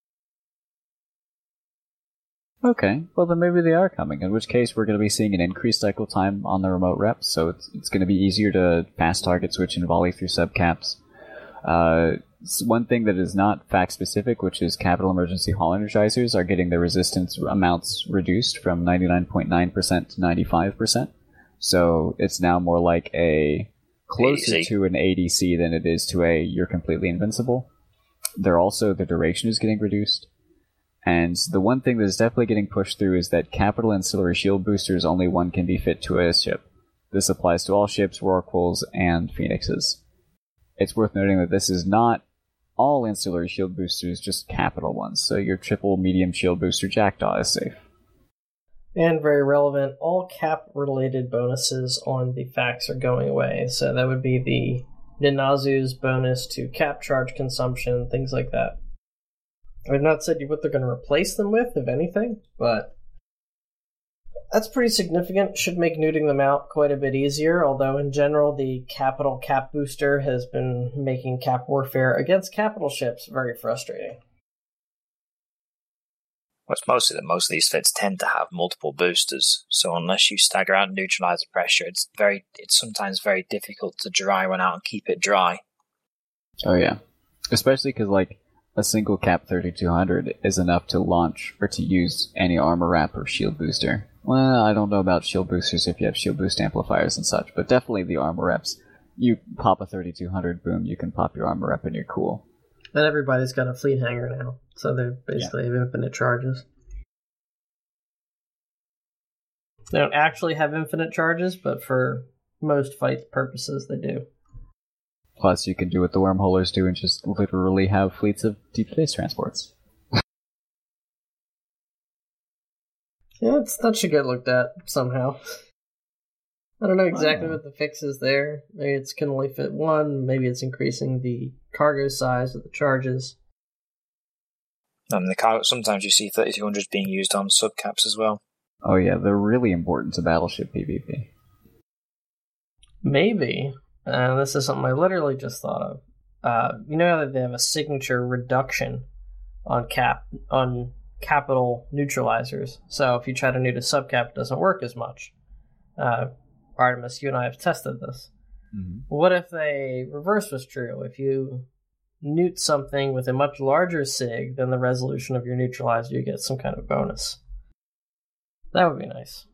Okay, well then maybe they are coming, in which case we're going to be seeing an increased cycle time on the remote reps, so it's, it's going to be easier to fast target switch and volley through subcaps. Uh, one thing that is not fact-specific, which is capital emergency Hall energizers, are getting their resistance amounts reduced from ninety-nine point nine percent to ninety-five percent. So it's now more like a closer A D C. to an A D C than it is to a you're completely invincible. They're also, the duration is getting reduced. And the one thing that is definitely getting pushed through is that capital ancillary shield boosters, only one can be fit to a ship. This applies to all ships, Rorquals, and Phoenixes. It's worth noting that this is not all ancillary shield boosters, just capital ones, so your triple medium shield booster Jackdaw is safe. And very relevant, all cap-related bonuses on the fax are going away. So that would be the Ninazu's bonus to cap charge consumption, things like that. I've not said what they're going to replace them with, if anything, but that's pretty significant. Should make neuting them out quite a bit easier, although in general the capital cap booster has been making cap warfare against capital ships very frustrating. Well, it's mostly that most of these fits tend to have multiple boosters, so unless you stagger out and neutralize the pressure, it's very it's sometimes very difficult to dry one out and keep it dry. Oh yeah. Especially because, like, a single cap thirty-two hundred is enough to launch or to use any armor wrap or shield booster. Well, I don't know about shield boosters if you have shield boost amplifiers and such, but definitely the armor reps. You pop a thirty-two hundred, boom, you can pop your armor rep and you're cool. And everybody's got a fleet hanger now, so they basically have infinite charges. They don't actually have infinite charges, but for most fight purposes they do. Plus, you can do what the wormholers do and just literally have fleets of deep space transports. Yeah, it's, that should get looked at somehow. I don't know exactly Wow. what the fix is there. Maybe it's can only fit one, maybe it's increasing the cargo size of the charges. And the car- sometimes you see thirty-two hundreds being used on subcaps as well. Oh yeah, they're really important to battleship PvP. Maybe. Uh, this is something I literally just thought of. Uh, you know how they have a signature reduction on cap on capital neutralizers. So if you try to neut a subcap, it doesn't work as much. Uh, Artemis, you and I have tested this. Mm-hmm. What if the reverse was true? If you neut something with a much larger sig than the resolution of your neutralizer, you get some kind of bonus. That would be nice.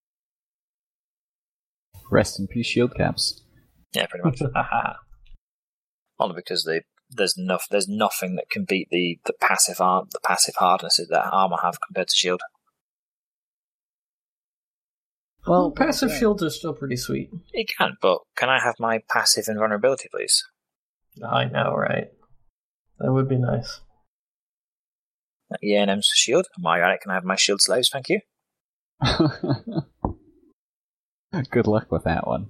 Rest in peace, shield caps. Yeah, pretty much. Only because they, there's enough, there's nothing that can beat the, the passive ar- the passive hardnesses that armor have compared to shield. Well, Oh, passive okay. shields are still pretty sweet. You can, but can I have my passive invulnerability, please? I know, right? That would be nice. E N M's shield. Am I right? Can I have my shield slaves? Thank you. Good luck with that one.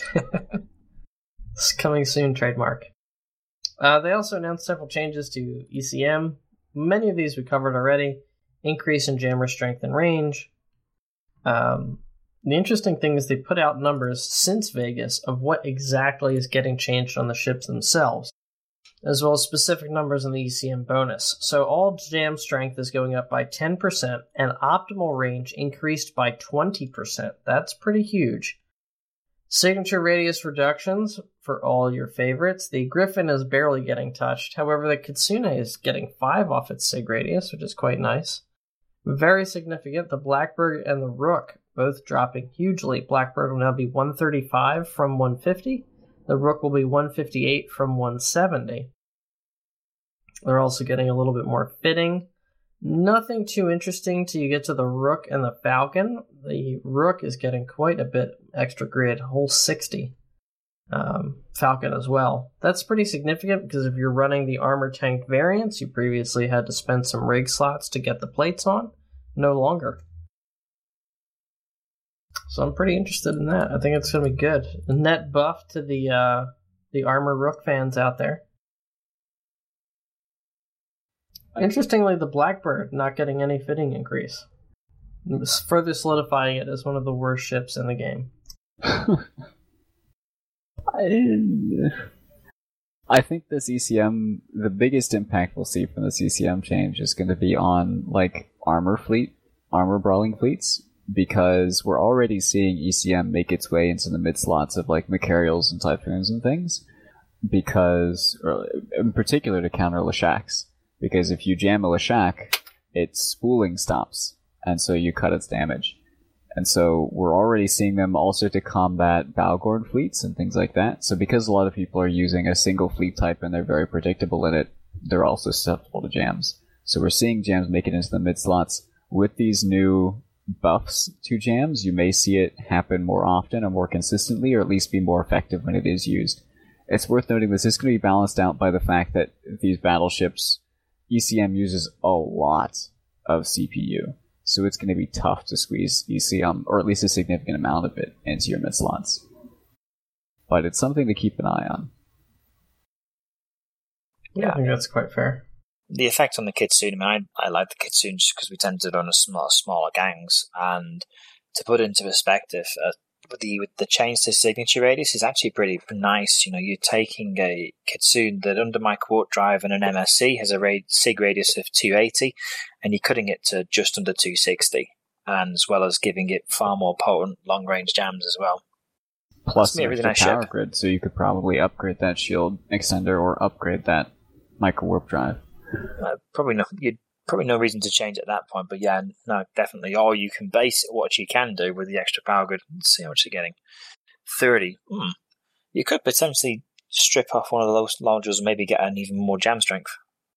It's coming soon, trademark. Uh, they also announced several changes to E C M. Many of these we covered already. Increase in jammer strength and range. Um, the interesting thing is they put out numbers since Vegas of what exactly is getting changed on the ships themselves, as well as specific numbers in the E C M bonus. So all jam strength is going up by ten percent, and optimal range increased by twenty percent. That's pretty huge. Signature radius reductions for all your favorites. The Griffin is barely getting touched. However, the Kitsune is getting five off its sig radius, which is quite nice. Very significant, the Blackbird and the Rook both dropping hugely. Blackbird will now be one thirty-five from one fifty. The Rook will be one fifty-eight from one seventy. They're also getting a little bit more fitting. Nothing too interesting till you get to the Rook and the Falcon. The Rook is getting quite a bit extra grid, whole sixty. Um, Falcon as well. That's pretty significant because if you're running the armor tank variants, you previously had to spend some rig slots to get the plates on. No longer. So I'm pretty interested in that. I think it's going to be good. A net buff to the uh, the armor Rook fans out there. Interestingly, the Blackbird not getting any fitting increase. It's further solidifying it as one of the worst ships in the game. I, I think this E C M, the biggest impact we'll see from this E C M change is going to be on, like, armor fleet, armor brawling fleets, because we're already seeing E C M make its way into the mid-slots of, like, Macarials and Typhoons and things, because, or in particular to counter Leshaks, because if you jam a Leshak, its spooling stops, and so you cut its damage. And so we're already seeing them also to combat Balgorn fleets and things like that. So because a lot of people are using a single fleet type and they're very predictable in it, they're also susceptible to jams. So we're seeing jams make it into the mid-slots. With these new buffs to jams, you may see it happen more often or more consistently, or at least be more effective when it is used. It's worth noting this is going to be balanced out by the fact that these battleships, E C M uses a lot of C P U. So it's going to be tough to squeeze E C M, or at least a significant amount of it, into your mid-slots. But it's something to keep an eye on. Yeah, I think that's quite fair. The effect on the Kitsune, I mean, I, I like the Kitsune just because we tend to run a small, smaller gangs, and to put it into perspective, uh, with the with the change to signature radius is actually pretty nice. You know, you're taking a Kitsune that under my quart drive and an M S C has a rad- sig radius of two eighty, and you're cutting it to just under two sixty, and as well as giving it far more potent long range jams as well. Plus That's a really there's the nice power ship. grid, so you could probably upgrade that shield extender or upgrade that micro warp drive. Uh, probably no, you'd probably no reason to change at that point, but yeah, no, definitely. Or you can base what you can do with the extra power grid. Let's see how much you're getting. thirty. Hmm. You could potentially strip off one of those launchers and maybe get an even more jam strength.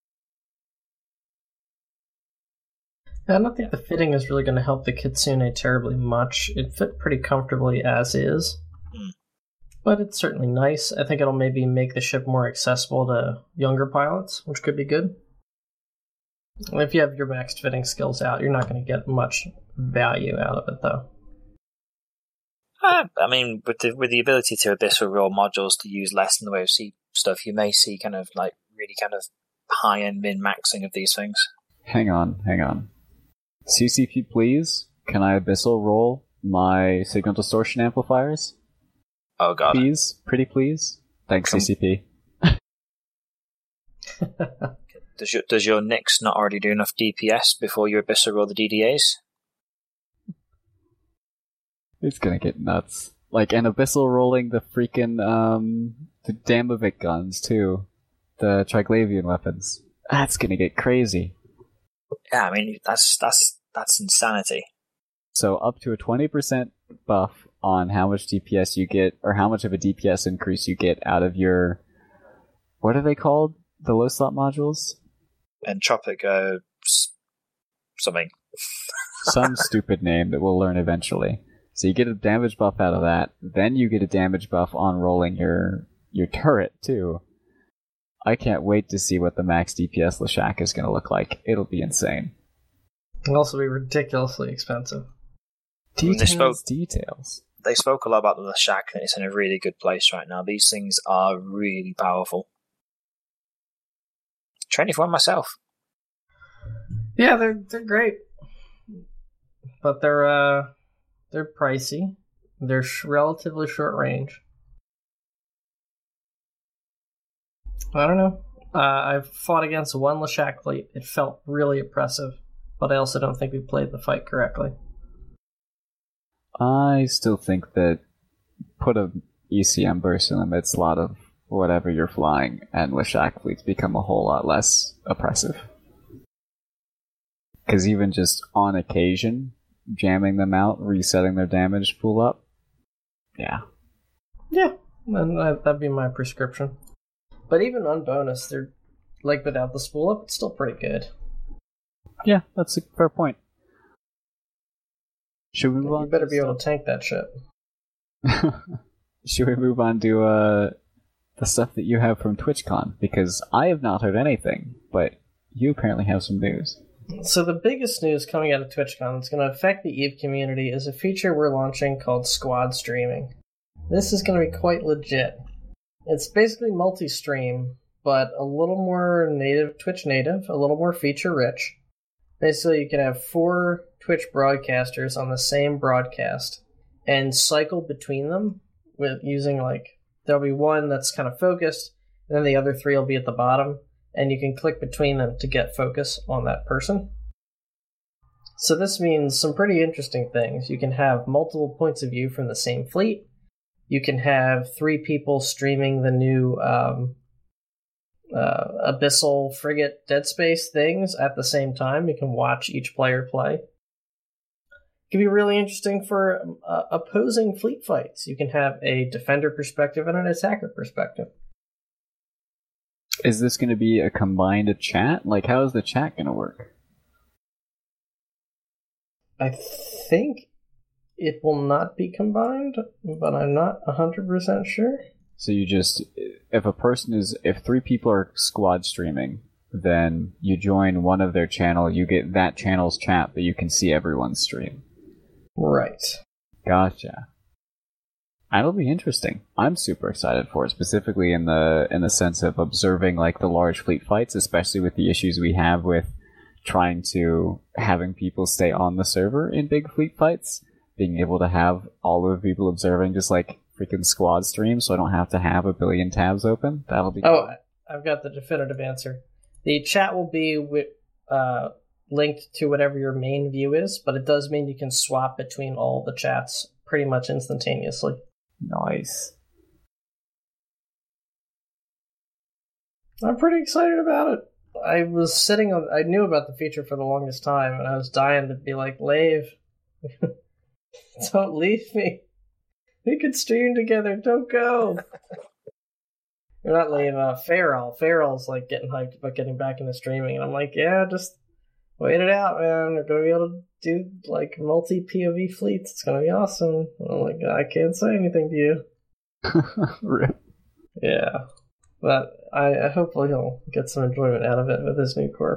I don't think the fitting is really going to help the Kitsune terribly much. It fit pretty comfortably as is. Mm. But it's certainly nice. I think it'll maybe make the ship more accessible to younger pilots, which could be good. If you have your maxed fitting skills out, you're not going to get much value out of it, though. Uh, I mean, with the with the ability to abyssal roll modules to use less in the way of C stuff, you may see kind of like really kind of high-end min-maxing of these things. Hang on, hang on. C C P, please? Can I abyssal roll my signal distortion amplifiers? Oh god. Please? Pretty please? Thanks, Come- C C P. Does your, does your Nyx not already do enough D P S before you abyssal roll the D D As? It's gonna get nuts. Like, and abyssal rolling the freaking, um, the Damovic guns, too. The Triglavian weapons. That's gonna get crazy. Yeah, I mean, that's that's that's insanity. So up to a twenty percent buff on how much D P S you get, or how much of a D P S increase you get out of your... What are they called? The low slot modules? Entropic, uh, s- something. Some stupid name that we'll learn eventually. So you get a damage buff out of that, then you get a damage buff on rolling your your turret, too. I can't wait to see what the max D P S Leshak is going to look like. It'll be insane. It'll also be ridiculously expensive. Details, They spoke- details. They spoke a lot about the Leshak, and it's in a really good place right now. These things are really powerful. Training for one myself. Yeah, they're they're great, but they're uh they're pricey. They're sh- relatively short range. I don't know. Uh, I've fought against one Leshak fleet. It felt really oppressive, but I also don't think we played the fight correctly. I still think that put a E C M burst in the mid slot of whatever you're flying, and Leshak fleets become a whole lot less oppressive. Because even just on occasion, jamming them out, resetting their damage pool up, yeah. Yeah, and that, that'd be my prescription. But even on bonus, they're, like, without the spool up, it's still pretty good. Yeah, that's a fair point. Should we move You on? better be able to tank that shit. Should we move on to uh, the stuff that you have from TwitchCon? Because I have not heard anything, but you apparently have some news. So the biggest news coming out of TwitchCon that's going to affect the EVE community is a feature we're launching called Squad Streaming. This is going to be quite legit. It's basically multi-stream, but a little more native, Twitch native, a little more feature-rich. Basically, you can have four Twitch broadcasters on the same broadcast and cycle between them with using, like, there'll be one that's kind of focused, and then the other three will be at the bottom, and you can click between them to get focus on that person. So this means some pretty interesting things. You can have multiple points of view from the same fleet. You can have three people streaming the new um, uh, Abyssal Frigate Dead Space things at the same time. You can watch each player play. It can be really interesting for uh, opposing fleet fights. You can have a defender perspective and an attacker perspective. Is this going to be a combined chat? Like, how is the chat going to work? I think it will not be combined, but I'm not one hundred percent sure. So you just, if a person is, if three people are squad streaming, then you join one of their channel, you get that channel's chat, but you can see everyone's stream. Right. Gotcha. That'll be interesting. I'm super excited for it, specifically in the in the sense of observing like the large fleet fights, especially with the issues we have with trying to having people stay on the server in big fleet fights, being able to have all of the people observing just like freaking squad streams, so I don't have to have a billion tabs open. That'll be Oh, cool. I've got the definitive answer. The chat will be wi- uh, linked to whatever your main view is, but it does mean you can swap between all the chats pretty much instantaneously. Nice. I'm pretty excited about it. I was sitting on, I knew about the feature for the longest time, and I was dying to be like, Lave, don't leave me. We could stream together, don't go. You're not Lave, uh, Farrell. Farrell's like getting hyped about getting back into streaming, and I'm like, yeah, just wait it out, man. We're gonna be able to do like multi-P O V fleets. It's gonna be awesome. I'm like, I can't say anything to you. Yeah. But I, I hopefully he'll get some enjoyment out of it with his new corp.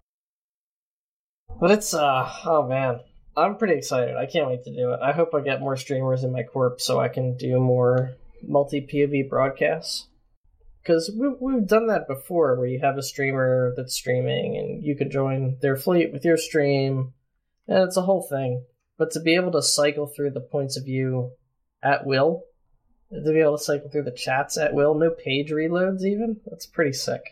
But it's, uh, oh man. I'm pretty excited. I can't wait to do it. I hope I get more streamers in my corp so I can do more multi-P O V broadcasts. Because we, we've done that before, where you have a streamer that's streaming, and you could join their fleet with your stream, and it's a whole thing. But to be able to cycle through the points of view at will, to be able to cycle through the chats at will, no page reloads even, that's pretty sick.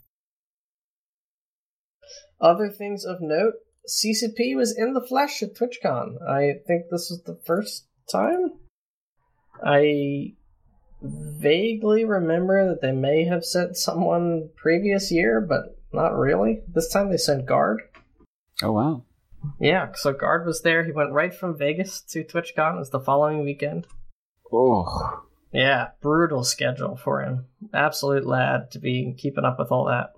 Other things of note, C C P was in the flesh at TwitchCon. I think this was the first time. I vaguely remember that they may have sent someone previous year, but not really. This time they sent Guard. Oh, wow. Yeah, so Guard was there. He went right from Vegas to TwitchCon. It was the following weekend. Oh. Yeah, brutal schedule for him. Absolute lad to be keeping up with all that.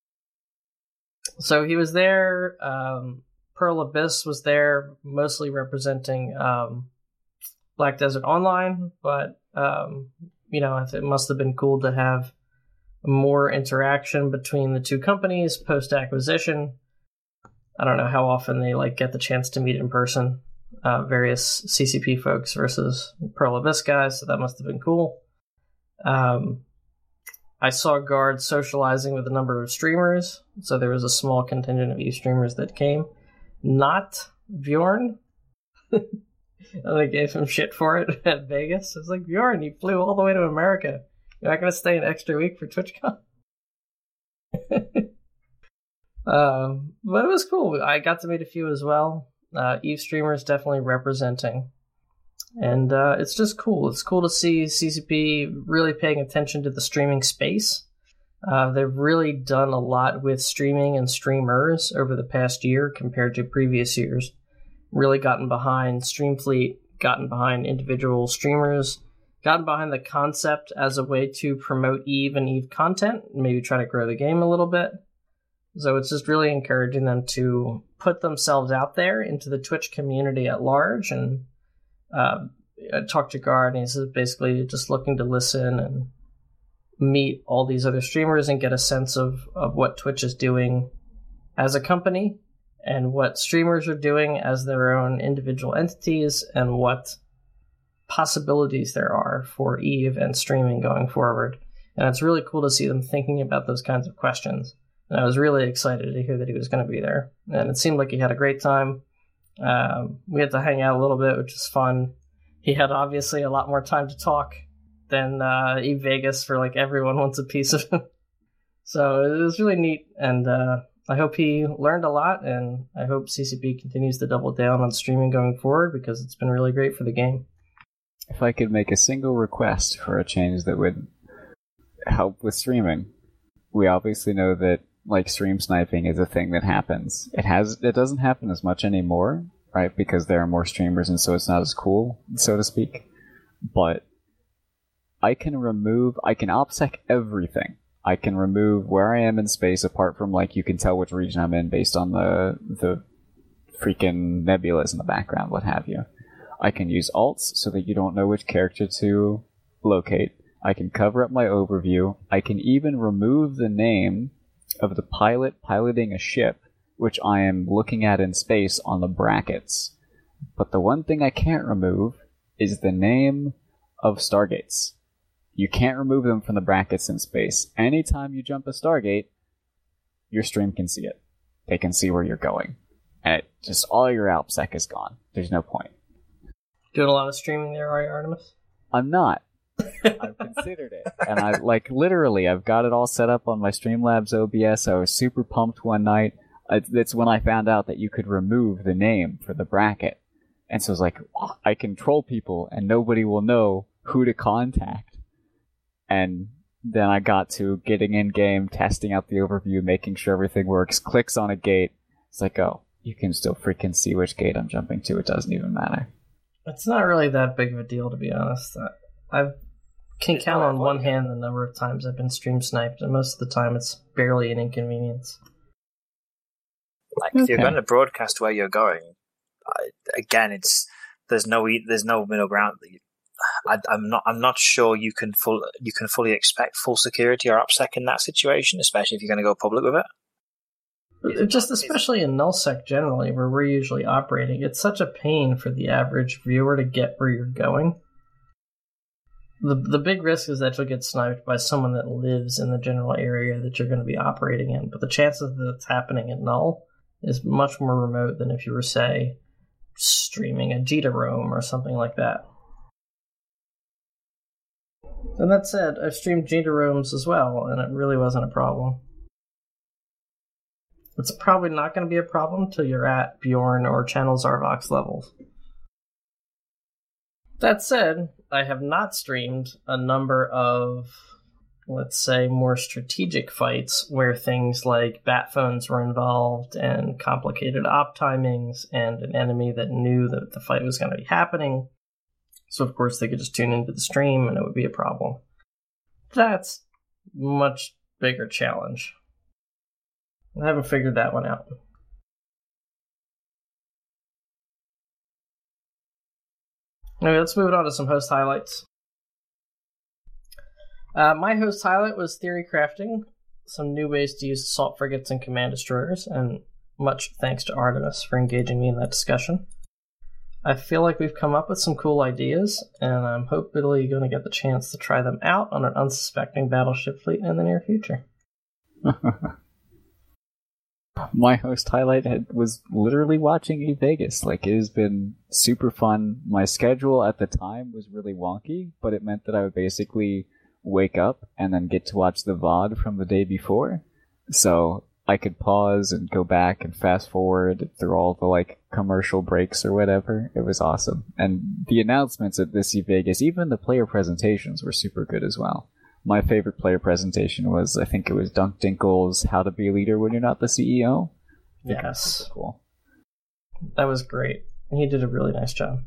So he was there. Um, Pearl Abyss was there, mostly representing um, Black Desert Online, but um, you know, it must have been cool to have more interaction between the two companies post acquisition. I don't know how often they like get the chance to meet in person, uh, various C C P folks versus Pearl Abyss guys, so that must have been cool. Um, I saw Guard socializing with a number of streamers, so there was a small contingent of you streamers that came. Not Bjorn. I gave him shit for it at Vegas. I was like, Bjorn, you flew all the way to America. You're not going to stay an extra week for TwitchCon? um, but it was cool. I got to meet a few as well. Uh, Eve streamers definitely representing. And uh, it's just cool. It's cool to see C C P really paying attention to the streaming space. Uh, they've really done a lot with streaming and streamers over the past year compared to previous years. Really gotten behind Streamfleet, gotten behind individual streamers, gotten behind the concept as a way to promote Eve and Eve content, maybe try to grow the game a little bit. So it's just really encouraging them to put themselves out there into the Twitch community at large. And uh, I talked to Guard, and he's basically just looking to listen and meet all these other streamers and get a sense of, of what Twitch is doing as a company, and what streamers are doing as their own individual entities, and what possibilities there are for Eve and streaming going forward. And it's really cool to see them thinking about those kinds of questions. And I was really excited to hear that he was going to be there. And it seemed like he had a great time. Um, we had to hang out a little bit, which was fun. He had obviously a lot more time to talk than uh, Eve Vegas, for like everyone wants a piece of him. So it was really neat, and uh, I hope he learned a lot, and I hope C C P continues to double down on streaming going forward, because it's been really great for the game. If I could make a single request for a change that would help with streaming, we obviously know that like stream sniping is a thing that happens. It has it doesn't happen as much anymore, right? Because there are more streamers, and so it's not as cool, so to speak. But I can remove I can OPSEC everything. I can remove where I am in space, apart from, like, you can tell which region I'm in based on the the freaking nebulas in the background, what have you. I can use alts so that you don't know which character to locate. I can cover up my overview. I can even remove the name of the pilot piloting a ship, which I am looking at in space on the brackets. But the one thing I can't remove is the name of Stargates. You can't remove them from the brackets in space. Anytime you jump a Stargate, your stream can see it. They can see where you're going. And it, just all your AlpSec is gone. There's no point. Doing a lot of streaming there, are you, Artemis? I'm not. I've considered it. And I, like, literally, I've got it all set up on my Streamlabs O B S. I was super pumped one night. It's when I found out that you could remove the name for the bracket. And so I was like, oh, I can troll people and nobody will know who to contact. And then I got to getting in-game, testing out the overview, making sure everything works, clicks on a gate. It's like, oh, you can still freaking see which gate I'm jumping to. It doesn't even matter. It's not really that big of a deal, to be honest. I can count on one hand the number of times I've been stream sniped, and most of the time it's barely an inconvenience. Like, okay. If you're going to broadcast where you're going, I, again, it's there's no there's no middle ground. I, I'm not. I'm not sure you can full. You can fully expect full security or OPSEC in that situation, especially if you're going to go public with it. Just especially in nullsec generally, where we're usually operating, it's such a pain for the average viewer to get where you're going. The the big risk is that you'll get sniped by someone that lives in the general area that you're going to be operating in, but the chances that it's happening in null is much more remote than if you were, say, streaming a Jita roam or something like that. And that said, I've streamed Jita rooms as well, and it really wasn't a problem. It's probably not going to be a problem till you're at Bjorn or Channel Zarvox levels. That said, I have not streamed a number of, let's say, more strategic fights where things like bat phones were involved and complicated op timings and an enemy that knew that the fight was going to be happening. So, of course, they could just tune into the stream and it would be a problem. That's a much bigger challenge. I haven't figured that one out. Anyway, let's move on to some host highlights. Uh, my host highlight was theory crafting, some new ways to use assault frigates and command destroyers, and much thanks to Artemis for engaging me in that discussion. I feel like we've come up with some cool ideas, and I'm hopefully going to get the chance to try them out on an unsuspecting battleship fleet in the near future. My host highlight had, was literally watching eVegas. Like, it has been super fun. My schedule at the time was really wonky, but it meant that I would basically wake up and then get to watch the V O D from the day before. So I could pause and go back and fast forward through all the, like, commercial breaks or whatever. It was awesome. And the announcements at this eVegas, even the player presentations, were super good as well. My favorite player presentation was, I think it was Dunk Dinkle's How to Be a Leader When You're Not the C E O. Yes. Cool. That was great. He did a really nice job.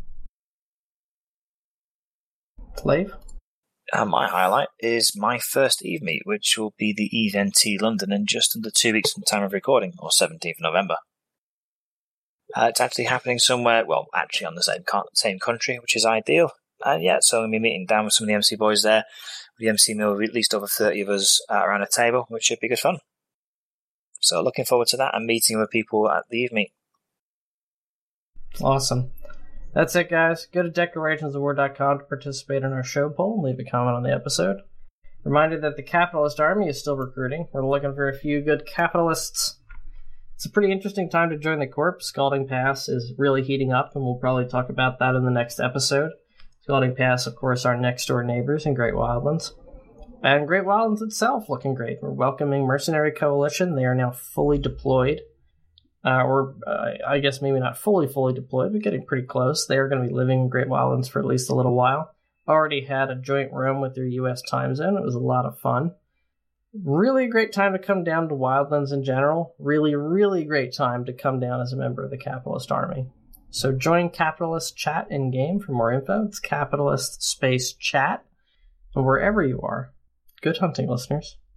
Flav? Uh, my highlight is my first EVE meet, which will be the EVE N T London in just under two weeks from time of recording, or seventeenth of November. Uh, it's actually happening somewhere, well, actually on the same con- same country, which is ideal. And yeah, so I'm going to be meeting down with some of the M C boys there. The M C meal with at least over thirty of us uh, around a table, which should be good fun. So looking forward to that and meeting with people at the EVE meet. Awesome. That's it, guys. Go to declarations of war dot com to participate in our show poll and leave a comment on the episode. Reminder that the Capitalist Army is still recruiting. We're looking for a few good capitalists. It's a pretty interesting time to join the Corps. Scalding Pass is really heating up, and we'll probably talk about that in the next episode. Scalding Pass, of course, our next-door neighbors in Great Wildlands. And Great Wildlands itself looking great. We're welcoming Mercenary Coalition. They are now fully deployed. Uh, or, uh, I guess maybe not fully, fully deployed, but getting pretty close. They are going to be living in Great Wildlands for at least a little while. Already had a joint room with their U S time zone. It was a lot of fun. Really great time to come down to Wildlands in general. Really, really great time to come down as a member of the Capitalist Army. So join Capitalist Chat in-game for more info. It's Capitalist Space Chat. And wherever you are, good hunting, listeners.